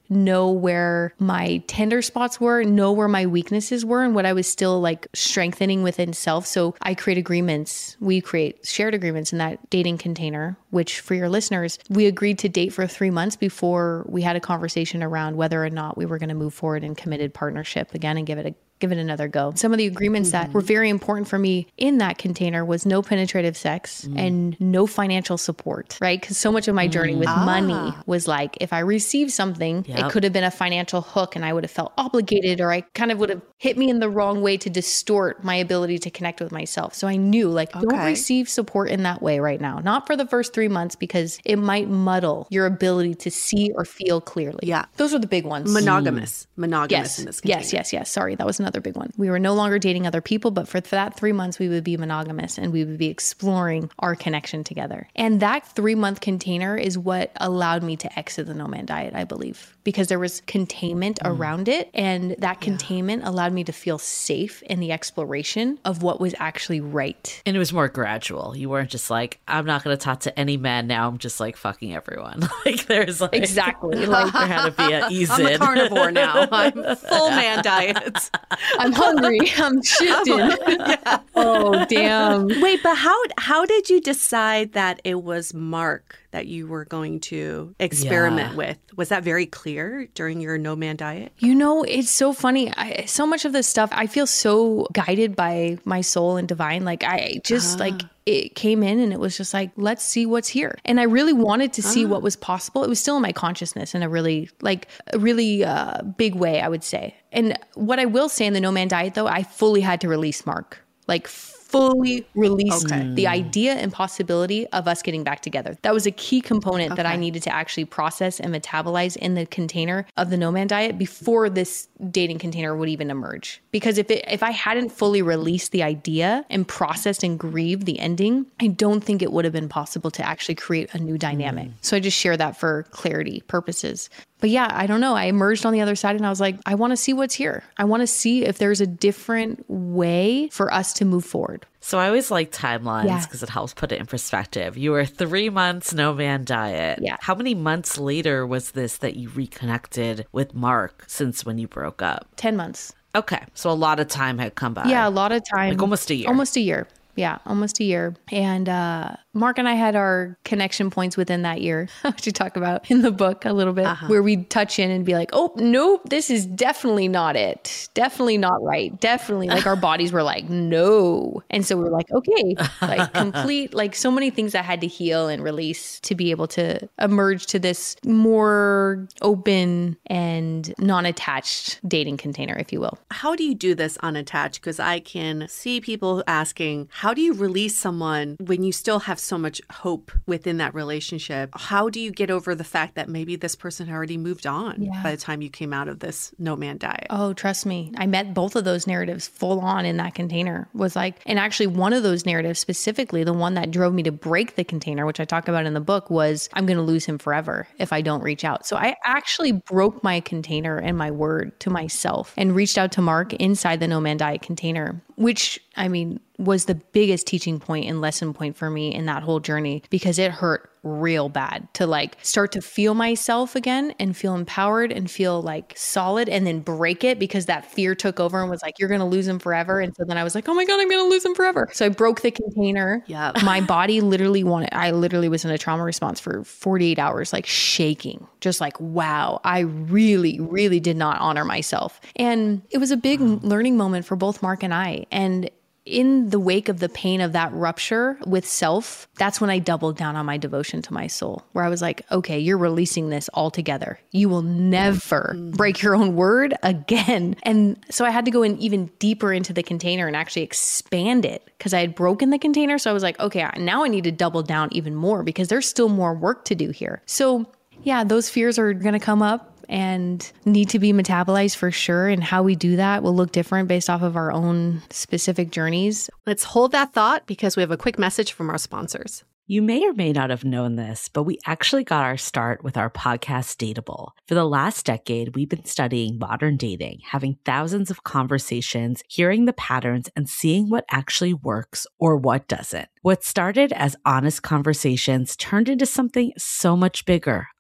know where my tender spots were, know where my weaknesses were, and what I was still like strengthening within self. So I create agreements. We create shared agreements in that dating container, which for your listeners, we agreed to date for three months before we had a conversation around whether or not we were going to move forward in committed partnership again and give it a give it another go. Some of the agreements mm-hmm. that were very important for me in that container was no penetrative sex mm. and no financial support, right? Because so much of my journey with ah. money was like, if I received something, yep. it could have been a financial hook and I would have felt obligated, or I kind of would have hit me in the wrong way to distort my ability to connect with myself. So I knew like, okay. don't receive support in that way right now. Not for the first three months because it might muddle your ability to see or feel clearly. Yeah. Those are the big ones. Monogamous. Mm. Monogamous yes. in this container. Yes, yes, yes. Sorry, that was another big one. We were no longer dating other people, but for, for that three months, we would be monogamous and we would be exploring our connection together. And that three month container is what allowed me to exit the No Man Diet, I believe, because there was containment mm. around it. And that yeah. containment allowed me to feel safe in the exploration of what was actually right. And it was more gradual. You weren't just like, I'm not going to talk to any man now. I'm just like fucking everyone. Like there's like, exactly. Like there had to be an ease I'm in. a carnivore now. I'm full man diet. I'm hungry. I'm shifting. Yeah. Oh, damn. Wait, but how how did you decide that it was Mark that you were going to experiment yeah. with? Was that very clear during your No Man Diet? You know, it's so funny. I, so much of this stuff, I feel so guided by my soul and divine. Like I just ah. like it came in and it was just like, let's see what's here. And I really wanted to see ah. what was possible. It was still in my consciousness in a really like a really uh, big way, I would say. And what I will say in the No Man Diet, though, I fully had to release Mark. Like fully released okay. the idea and possibility of us getting back together. That was a key component okay. that I needed to actually process and metabolize in the container of the No Man Diet before this dating container would even emerge. Because if it, if I hadn't fully released the idea and processed and grieved the ending, I don't think it would have been possible to actually create a new dynamic. Mm. So I just share that for clarity purposes. But yeah, I don't know. I emerged on the other side and I was like, I want to see what's here. I want to see if there's a different way for us to move forward. So I always like timelines because yeah. it helps put it in perspective. You were three months No Man Diet. Yeah. How many months later was this that you reconnected with Mark since when you broke up? ten months. Okay. So a lot of time had come by. Yeah, a lot of time. Like almost a year. Almost a year. Yeah, almost a year. And uh, Mark and I had our connection points within that year, which you talk about in the book a little bit, uh-huh. where we'd touch in and be like, oh, nope, this is definitely not it. Definitely not right. Definitely. Like our bodies were like, no. And so we were like, okay, like complete, like so many things that had to heal and release to be able to emerge to this more open and non-attached dating container, if you will. How do you do this unattached? Because I can see people asking, how do you release someone when you still have so much hope within that relationship? How do you get over the fact that maybe this person had already moved on yeah. by the time you came out of this No Man Diet? Oh, trust me. I met both of those narratives full on in that container. Was like, and actually one of those narratives specifically, the one that drove me to break the container, which I talk about in the book, was I'm going to lose him forever if I don't reach out. So I actually broke my container and my word to myself and reached out to Mark inside the No Man Diet container, which I mean, was the biggest teaching point and lesson point for me in that whole journey, because it hurt real bad to like start to feel myself again and feel empowered and feel like solid, and then break it because that fear took over and was like, you're going to lose him forever. And so then I was like, oh my God, I'm going to lose him forever. So I broke the container. Yeah. My body literally wanted, I literally was in a trauma response for forty-eight hours, like shaking, just like, wow, I really, really did not honor myself. And it was a big wow. learning moment for both Mark and I. And in the wake of the pain of that rupture with self, that's when I doubled down on my devotion to my soul, where I was like, okay, you're releasing this altogether. You will never break your own word again. And so I had to go in even deeper into the container and actually expand it because I had broken the container. So I was like, okay, now I need to double down even more because there's still more work to do here. So yeah, those fears are going to come up and need to be metabolized for sure. And how we do that will look different based off of our own specific journeys. Let's hold that thought because we have a quick message from our sponsors. You may or may not have known this, but we actually got our start with our podcast, Dateable. For the last decade, we've been studying modern dating, having thousands of conversations, hearing the patterns, and seeing what actually works or what doesn't. What started as honest conversations turned into something so much bigger,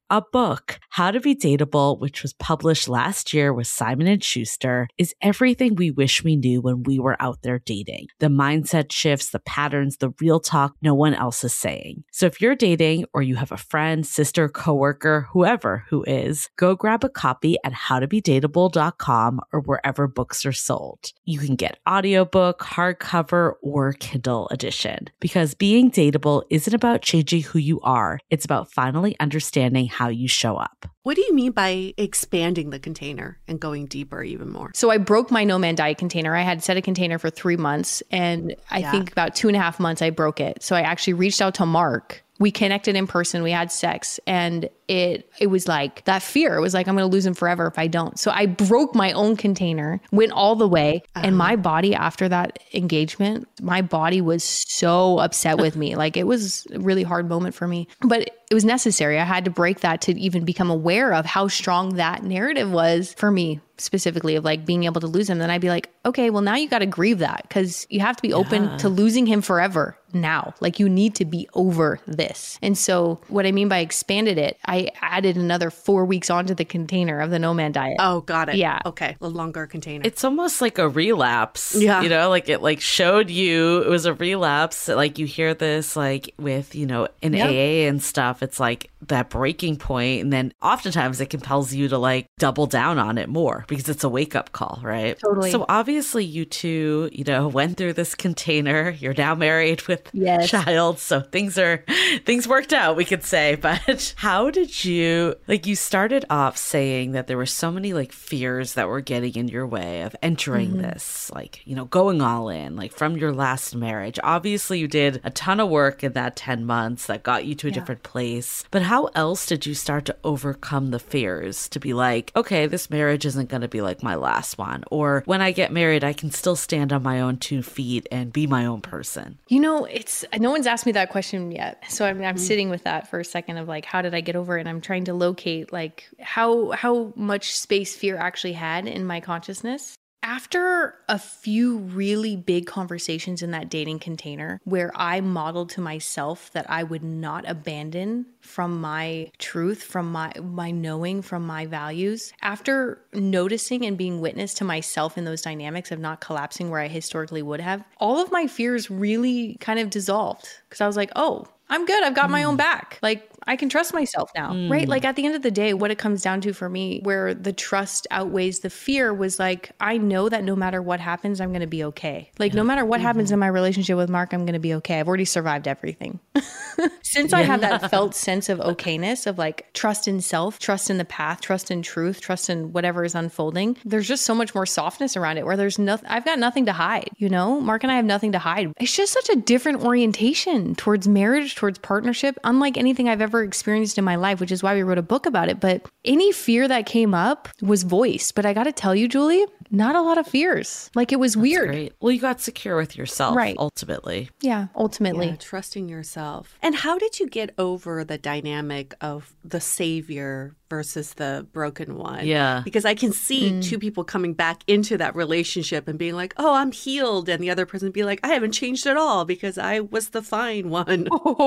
a book. How to Be Dateable, which was published last year with Simon and Schuster, is everything we wish we knew when we were out there dating. The mindset shifts, the patterns, the real talk no one else is saying. So if you're dating or you have a friend, sister, coworker, whoever who is, go grab a copy at how to be dateable dot com or wherever books are sold. You can get audiobook, hardcover, or Kindle edition. Because being dateable isn't about changing who you are. It's about finally understanding how you show up. What do you mean by expanding the container and going deeper even more? So I broke my No Man Diet container. I had set a container for three months and I Yeah. think about two and a half months I broke it. So I actually reached out to Mark. We connected in person, we had sex, and it it was like that fear. It was like, I'm going to lose him forever if I don't. So I broke my own container, went all the way. Uh-huh. And my body after that engagement, my body was so upset with me. Like it was a really hard moment for me, but it was necessary. I had to break that to even become aware of how strong that narrative was for me, specifically of like being able to lose him. Then I'd be like, okay, well now you got to grieve that because you have to be open yeah. to losing him forever now. Like you need to be over this. And so what I mean by expanded it, I added another four weeks onto the container of the No Man Diet. Oh, got it. Yeah. Okay. A longer container. It's almost like a relapse. Yeah. You know, like it like showed you it was a relapse. Like you hear this like with, you know, in yep. A A and stuff, it's like that breaking point. And then oftentimes it compels you to like double down on it more because it's a wake up call, right? Totally. So obviously you two, you know, went through this container. You're now married with yes. child. So things are, things worked out, we could say. But how did you, like you started off saying that there were so many like fears that were getting in your way of entering mm-hmm. this, like, you know, going all in, like from your last marriage. Obviously you did a ton of work in that ten months that got you to a yeah. different place. But how else did you start to overcome the fears to be like, okay, this marriage isn't going to be like my last one? Or when I get married, I can still stand on my own two feet and be my own person? You know, it's no one's asked me that question yet. So I'm, I'm mm-hmm. sitting with that for a second of like, how did I get over it? And I'm trying to locate like how how much space fear actually had in my consciousness. After a few really big conversations in that dating container where I modeled to myself that I would not abandon from my truth, from my, my knowing, from my values, after noticing and being witness to myself in those dynamics of not collapsing where I historically would have, all of my fears really kind of dissolved because I was like, oh, I'm good. I've got mm. my own back. Like I can trust myself now, mm. right? Like at the end of the day, what it comes down to for me, where the trust outweighs the fear was like, I know that no matter what happens, I'm going to be okay. Like yeah. no matter what mm-hmm. happens in my relationship with Mark, I'm going to be okay. I've already survived everything. Since yeah. I have that felt sense of okayness of like trust in self, trust in the path, trust in truth, trust in whatever is unfolding, there's just so much more softness around it where there's nothing, I've got nothing to hide, you know, Mark and I have nothing to hide. It's just such a different orientation towards marriage, towards partnership, unlike anything I've ever experienced in my life, which is why we wrote a book about it. But any fear that came up was voiced. But I got to tell you, Julie, not a lot of fears. Like it was That's weird. Great. Well, you got secure with yourself, right? Ultimately. Yeah, ultimately. Yeah, trusting yourself. And how did you get over the dynamic of the savior versus the broken one? Yeah. Because I can see mm. two people coming back into that relationship and being like, oh, I'm healed. And the other person be like, I haven't changed at all because I was the fine one.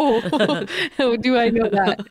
Oh, how do I know that?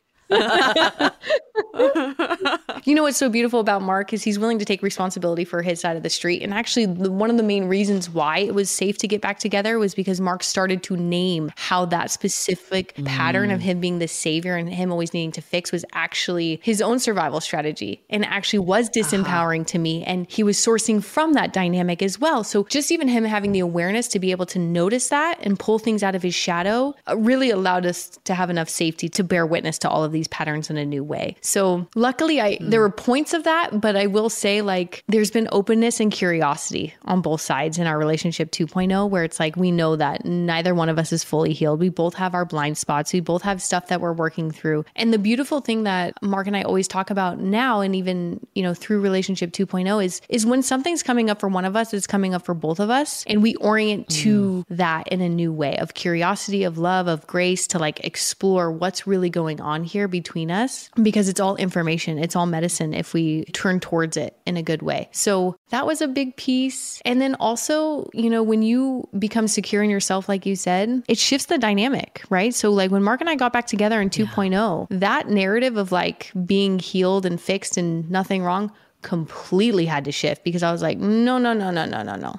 You know what's so beautiful about Mark is he's willing to take responsibility for his side of the street. And actually, the, one of the main reasons why it was safe to get back together was because Mark started to name how that specific mm. pattern of him being the savior and him always needing to fix was actually his own survival strategy and actually was disempowering uh-huh. to me. And he was sourcing from that dynamic as well. So just even him having the awareness to be able to notice that and pull things out of his shadow uh, really allowed us to have enough safety to bear witness to all of these patterns in a new way. So luckily I mm. there were points of that, but I will say like there's been openness and curiosity on both sides in our relationship two point oh, where it's like we know that neither one of us is fully healed. We both have our blind spots. We both have stuff that we're working through. And the beautiful thing that Mark and I always talk about now and even, you know, through relationship two point oh is is when something's coming up for one of us, it's coming up for both of us. And we orient mm. to that in a new way of curiosity, of love, of grace to like explore what's really going on here between us because it's all information. It's all metaphor. medicine if we turn towards it in a good way. So that was a big piece. And then also, you know, when you become secure in yourself, like you said, it shifts the dynamic, right? So like when Mark and I got back together in two point oh, yeah. that narrative of like being healed and fixed and nothing wrong completely had to shift, because I was like, no, no, no, no, no, no, no.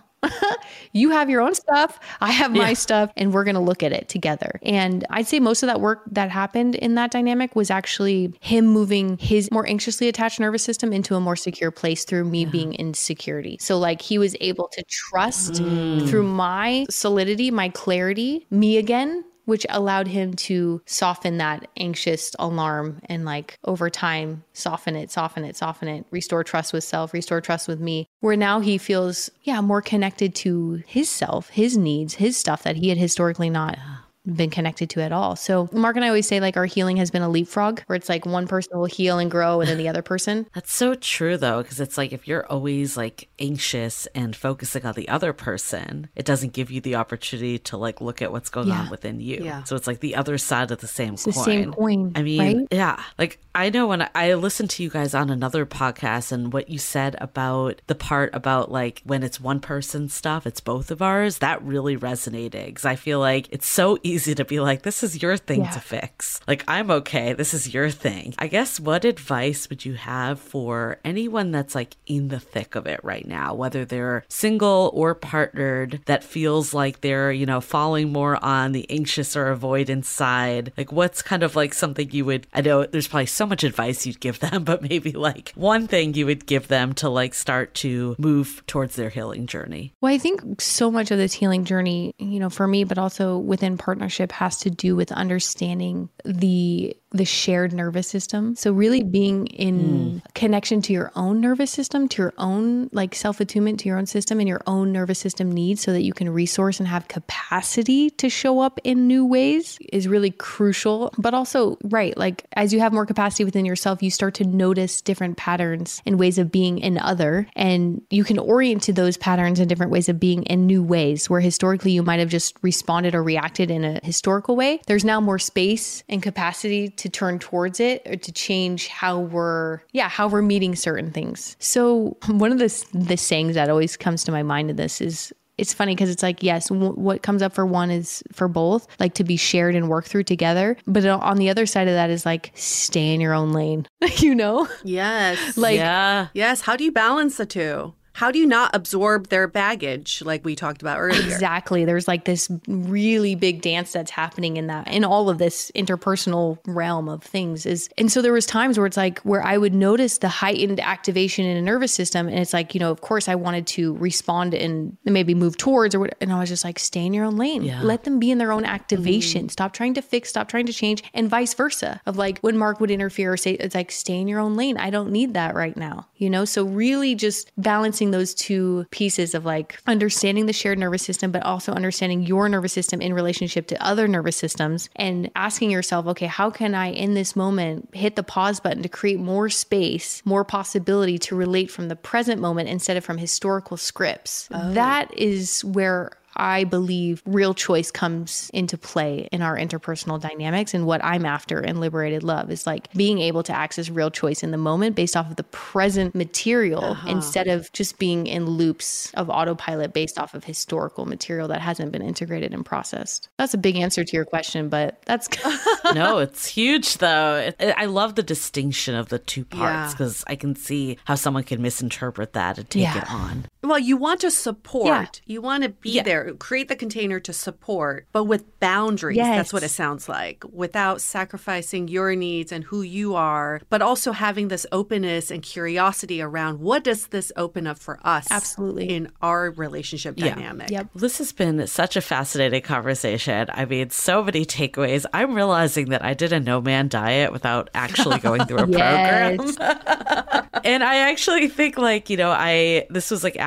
You have your own stuff. I have my yeah. stuff, and we're going to look at it together. And I'd say most of that work that happened in that dynamic was actually him moving his more anxiously attached nervous system into a more secure place through me yeah. being in security. So like he was able to trust mm. through my solidity, my clarity, me again, which allowed him to soften that anxious alarm and like over time, soften it, soften it, soften it, restore trust with self, restore trust with me, where now he feels, yeah, more connected to his self, his needs, his stuff that he had historically not been connected to at all. So Mark and I always say like our healing has been a leapfrog, where it's like one person will heal and grow and then the other person. That's so true though, because it's like if you're always like anxious and focusing on the other person, it doesn't give you the opportunity to like look at what's going yeah. on within you. Yeah. So it's like the other side of the same it's coin. The same coin. I mean, right? yeah. Like I know when I listened to you guys on another podcast and what you said about the part about like when it's one person's stuff, it's both of ours, that really resonated, because I feel like it's so easy easy to be like, this is your thing yeah. to fix. Like, I'm okay. This is your thing. I guess what advice would you have for anyone that's like in the thick of it right now, whether they're single or partnered, that feels like they're, you know, falling more on the anxious or avoidance side? Like, what's kind of like something you would, I know there's probably so much advice you'd give them, but maybe like one thing you would give them to like start to move towards their healing journey? Well, I think so much of this healing journey, you know, for me, but also within partnership, has to do with understanding the the shared nervous system. So really being in mm. connection to your own nervous system, to your own like self-attunement to your own system and your own nervous system needs, so that you can resource and have capacity to show up in new ways, is really crucial. But also, right, like as you have more capacity within yourself, you start to notice different patterns and ways of being in other, and you can orient to those patterns and different ways of being in new ways, where historically you might have just responded or reacted in a historical way. There's now more space and capacity to turn towards it, or to change how we're, yeah, how we're meeting certain things. So one of the, the sayings that always comes to my mind in this is, it's funny because it's like, yes, w- what comes up for one is for both, like to be shared and work through together. But on the other side of that is like, stay in your own lane, you know? Yes. Like, yeah. Yes. How do you balance the two? How do you not absorb their baggage like we talked about earlier? Exactly. There's like this really big dance that's happening in that, in all of this interpersonal realm of things is. And so there was times where it's like, where I would notice the heightened activation in a nervous system. And it's like, you know, of course I wanted to respond and maybe move towards or what. And I was just like, stay in your own lane. Yeah. Let them be in their own activation. Mm. Stop trying to fix, stop trying to change, and vice versa. Of like when Mark would interfere or say, it's like, stay in your own lane. I don't need that right now. You know, so really just balancing those two pieces of like understanding the shared nervous system, but also understanding your nervous system in relationship to other nervous systems, and asking yourself, okay, how can I in this moment hit the pause button to create more space, more possibility to relate from the present moment instead of from historical scripts? Oh. That is where I believe real choice comes into play in our interpersonal dynamics. And what I'm after in Liberated Love is like being able to access real choice in the moment based off of the present material, uh-huh. instead of just being in loops of autopilot based off of historical material that hasn't been integrated and processed. That's a big answer to your question, but that's... No, it's huge though. It, it, I love the distinction of the two parts, because yeah. I can see how someone can misinterpret that and take yeah. it on. Well, you want to support. Yeah. You want to be yeah. there. Create the container to support, but with boundaries. Yes. That's what it sounds like, without sacrificing your needs and who you are, but also having this openness and curiosity around what does this open up for us? Absolutely. In our relationship yeah. dynamic. Yep. This has been such a fascinating conversation. I mean, so many takeaways. I'm realizing that I did a no man diet without actually going through a program. And I actually think like, you know, I, this was like after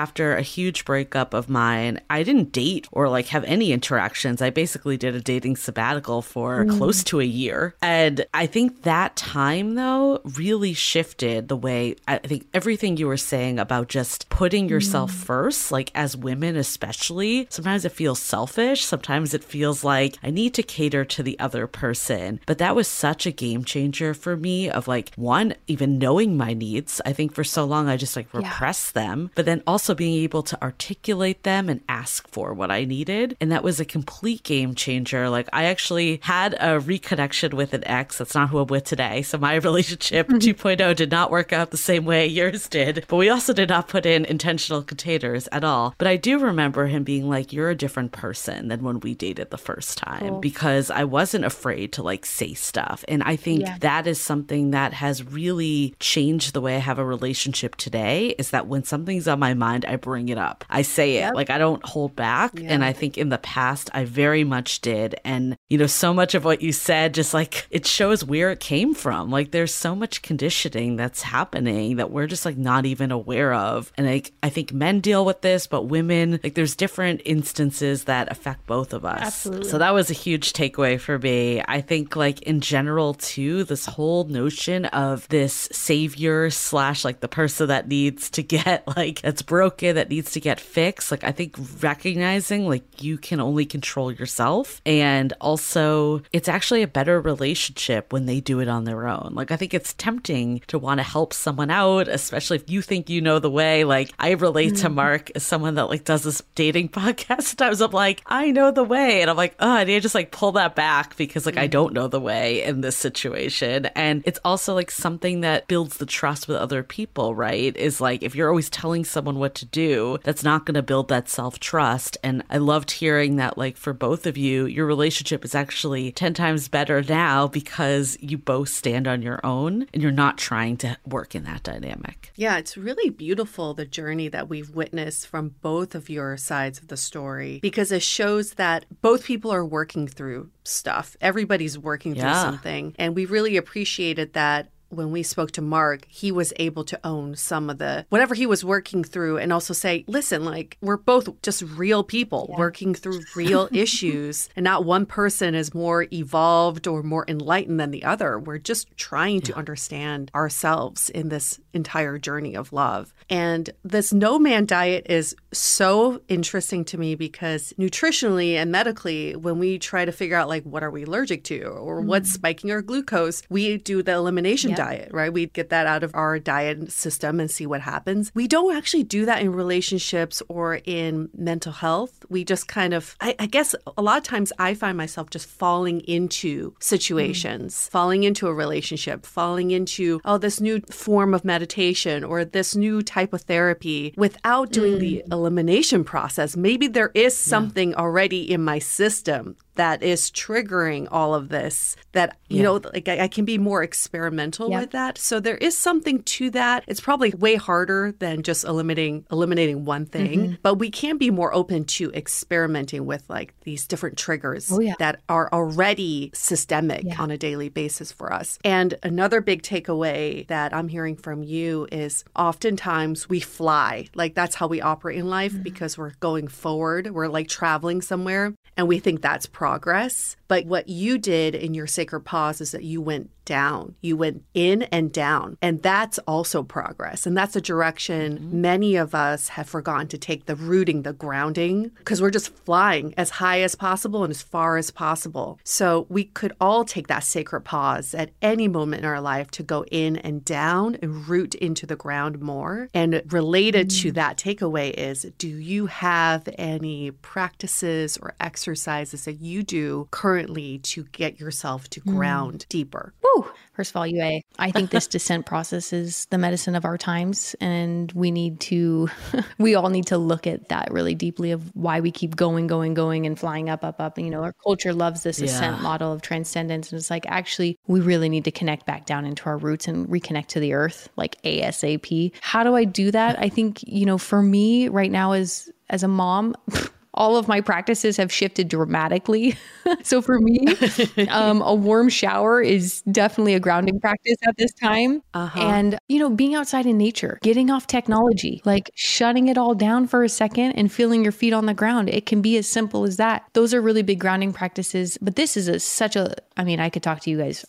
after a huge breakup of mine, I didn't date or like have any interactions. I basically did a dating sabbatical for mm. close to a year. And I think that time, though, really shifted the way I think everything you were saying about just putting yourself mm. first, like as women especially. Sometimes it feels selfish. Sometimes it feels like I need to cater to the other person. But that was such a game changer for me of like, one, even knowing my needs. I think for so long I just like repressed yeah. them, but then also being able to articulate them and ask for what I needed. And that was a complete game changer. Like I actually had a reconnection with an ex. That's not who I'm with today. So my relationship two point oh did not work out the same way yours did, but we also did not put in intentional containers at all. But I do remember him being like, you're a different person than when we dated the first time, cool. because I wasn't afraid to like say stuff. And I think yeah. that is something that has really changed the way I have a relationship today, is that when something's on my mind, I bring it up. I say yep. it. Like I don't hold back. Yeah. And I think in the past, I very much did. And, you know, so much of what you said, just like it shows where it came from. Like there's so much conditioning that's happening that we're just like not even aware of. And like, I think men deal with this, but women, like there's different instances that affect both of us. Absolutely. So that was a huge takeaway for me. I think like in general too, this whole notion of this savior slash like the person that needs to get like, that's broken, that needs to get fixed. Like I think recognizing like you can only control yourself. And also it's actually a better relationship when they do it on their own. Like I think it's tempting to want to help someone out, especially if you think you know the way. Like I relate mm. to Mark as someone that like does this dating podcast. Sometimes I'm like, I know the way. And I'm like, oh, I need to just like pull that back because like mm. I don't know the way in this situation. And it's also like something that builds the trust with other people, right? Is like if you're always telling someone what to do, that's not going to build that self-trust. And I loved hearing that like for both of you, your relationship is actually ten times better now because you both stand on your own and you're not trying to work in that dynamic. Yeah, it's really beautiful, the journey that we've witnessed from both of your sides of the story, because it shows that both people are working through stuff. Everybody's working yeah. through something. And we really appreciated that. When we spoke to Mark, he was able to own some of the, whatever he was working through, and also say, listen, like we're both just real people yeah. working through real issues, and not one person is more evolved or more enlightened than the other. We're just trying to yeah. understand ourselves in this entire journey of love. And this no man diet is so interesting to me because nutritionally and medically, when we try to figure out like what are we allergic to or mm-hmm. what's spiking our glucose, we do the elimination yep. diet, right? We get that out of our diet system and see what happens. We don't actually do that in relationships or in mental health. We just kind of, I, I guess a lot of times I find myself just falling into situations, mm. falling into a relationship, falling into, oh, this new form of meditation or this new type of therapy without doing mm. the elimination process. Maybe there is something yeah. already in my system that is triggering all of this, that, you yeah. know, like I, I can be more experimental yeah. with that. So there is something to that. It's probably way harder than just eliminating eliminating one thing, mm-hmm. but we can be more open to experimenting with like these different triggers oh, yeah. that are already systemic yeah. on a daily basis for us. And another big takeaway that I'm hearing from you is oftentimes we fly. Like that's how we operate in life mm-hmm. because we're going forward. We're like traveling somewhere and we think that's progress. But what you did in your sacred pause is that you went down. You went in and down. And that's also progress. And that's a direction mm-hmm. many of us have forgotten to take, the rooting, the grounding, because we're just flying as high as possible and as far as possible. So we could all take that sacred pause at any moment in our life to go in and down and root into the ground more. And related mm-hmm. to that takeaway is, do you have any practices or exercises that you do currently to get yourself to ground mm. deeper? Woo. First of all, Yue, I think this descent process is the medicine of our times, and we need to, we all need to look at that really deeply of why we keep going, going, going and flying up, up, up. And, you know, our culture loves this yeah. ascent model of transcendence. And it's like, actually, we really need to connect back down into our roots and reconnect to the earth, like ASAP. How do I do that? I think, you know, for me right now as, as a mom, all of my practices have shifted dramatically. So for me, um, a warm shower is definitely a grounding practice at this time. Uh-huh. And, you know, being outside in nature, getting off technology, like shutting it all down for a second and feeling your feet on the ground. It can be as simple as that. Those are really big grounding practices. But this is a, such a, I mean, I could talk to you guys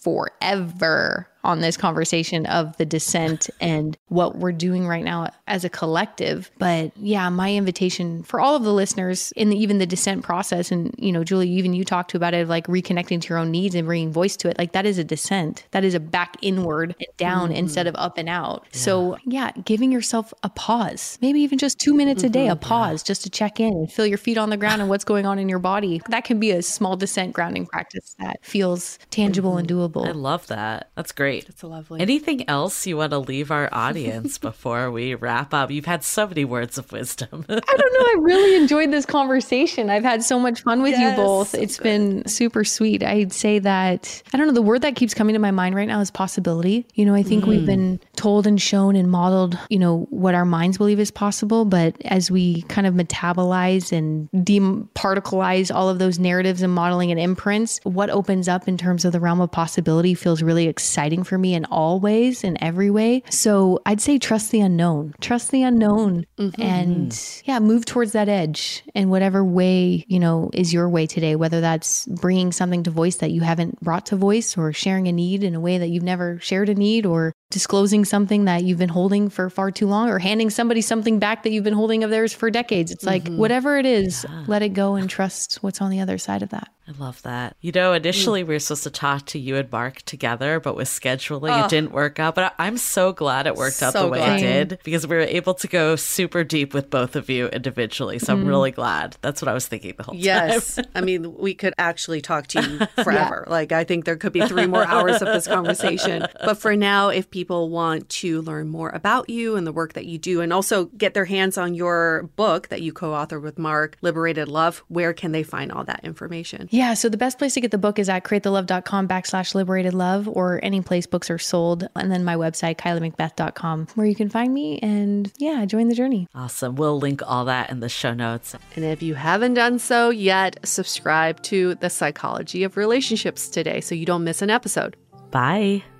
forever on this conversation of the descent and what we're doing right now as a collective. But yeah, my invitation for all of the listeners in the, even the descent process, and, you know, Julie, even you talked about it, like reconnecting to your own needs and bringing voice to it. Like that is a descent. That is a back inward and down mm-hmm. instead of up and out. Yeah. So yeah, giving yourself a pause, maybe even just two minutes mm-hmm. a day, a pause yeah. just to check in and feel your feet on the ground and what's going on in your body. That can be a small descent grounding practice that feels tangible mm-hmm. and doable. I love that. That's great. It's lovely. Anything else you want to leave our audience before we wrap up? You've had so many words of wisdom. I don't know. I really enjoyed this conversation. I've had so much fun with yes, you both. So it's good. Been super sweet. I'd say that, I don't know, the word that keeps coming to my mind right now is possibility. You know, I think mm. we've been told and shown and modeled, you know, what our minds believe is possible. But as we kind of metabolize and departicleize all of those narratives and modeling and imprints, what opens up in terms of the realm of possibility feels really exciting for me in all ways, in every way. So I'd say trust the unknown, trust the unknown mm-hmm. and yeah, move towards that edge in whatever way, you know, is your way today, whether that's bringing something to voice that you haven't brought to voice, or sharing a need in a way that you've never shared a need, or disclosing something that you've been holding for far too long, or handing somebody something back that you've been holding of theirs for decades. It's like, mm-hmm. whatever it is, yeah. let it go and trust what's on the other side of that. I love that. You know, initially we were supposed to talk to you and Mark together, but with scheduling, oh. it didn't work out. But I'm so glad it worked out so the way glad. it did, because we were able to go super deep with both of you individually. So mm. I'm really glad. That's what I was thinking the whole yes. time. Yes. I mean, we could actually talk to you forever. yeah. Like, I think there could be three more hours of this conversation. But for now, if people want to learn more about you and the work that you do, and also get their hands on your book that you co-authored with Mark, Liberated Love, where can they find all that information? Yeah, so the best place to get the book is at createthelove.com backslash liberated love, or any place books are sold. And then my website, kylie macbeth dot com, where you can find me and yeah, join the journey. Awesome. We'll link all that in the show notes. And if you haven't done so yet, subscribe to The Psychology of Relationships today so you don't miss an episode. Bye.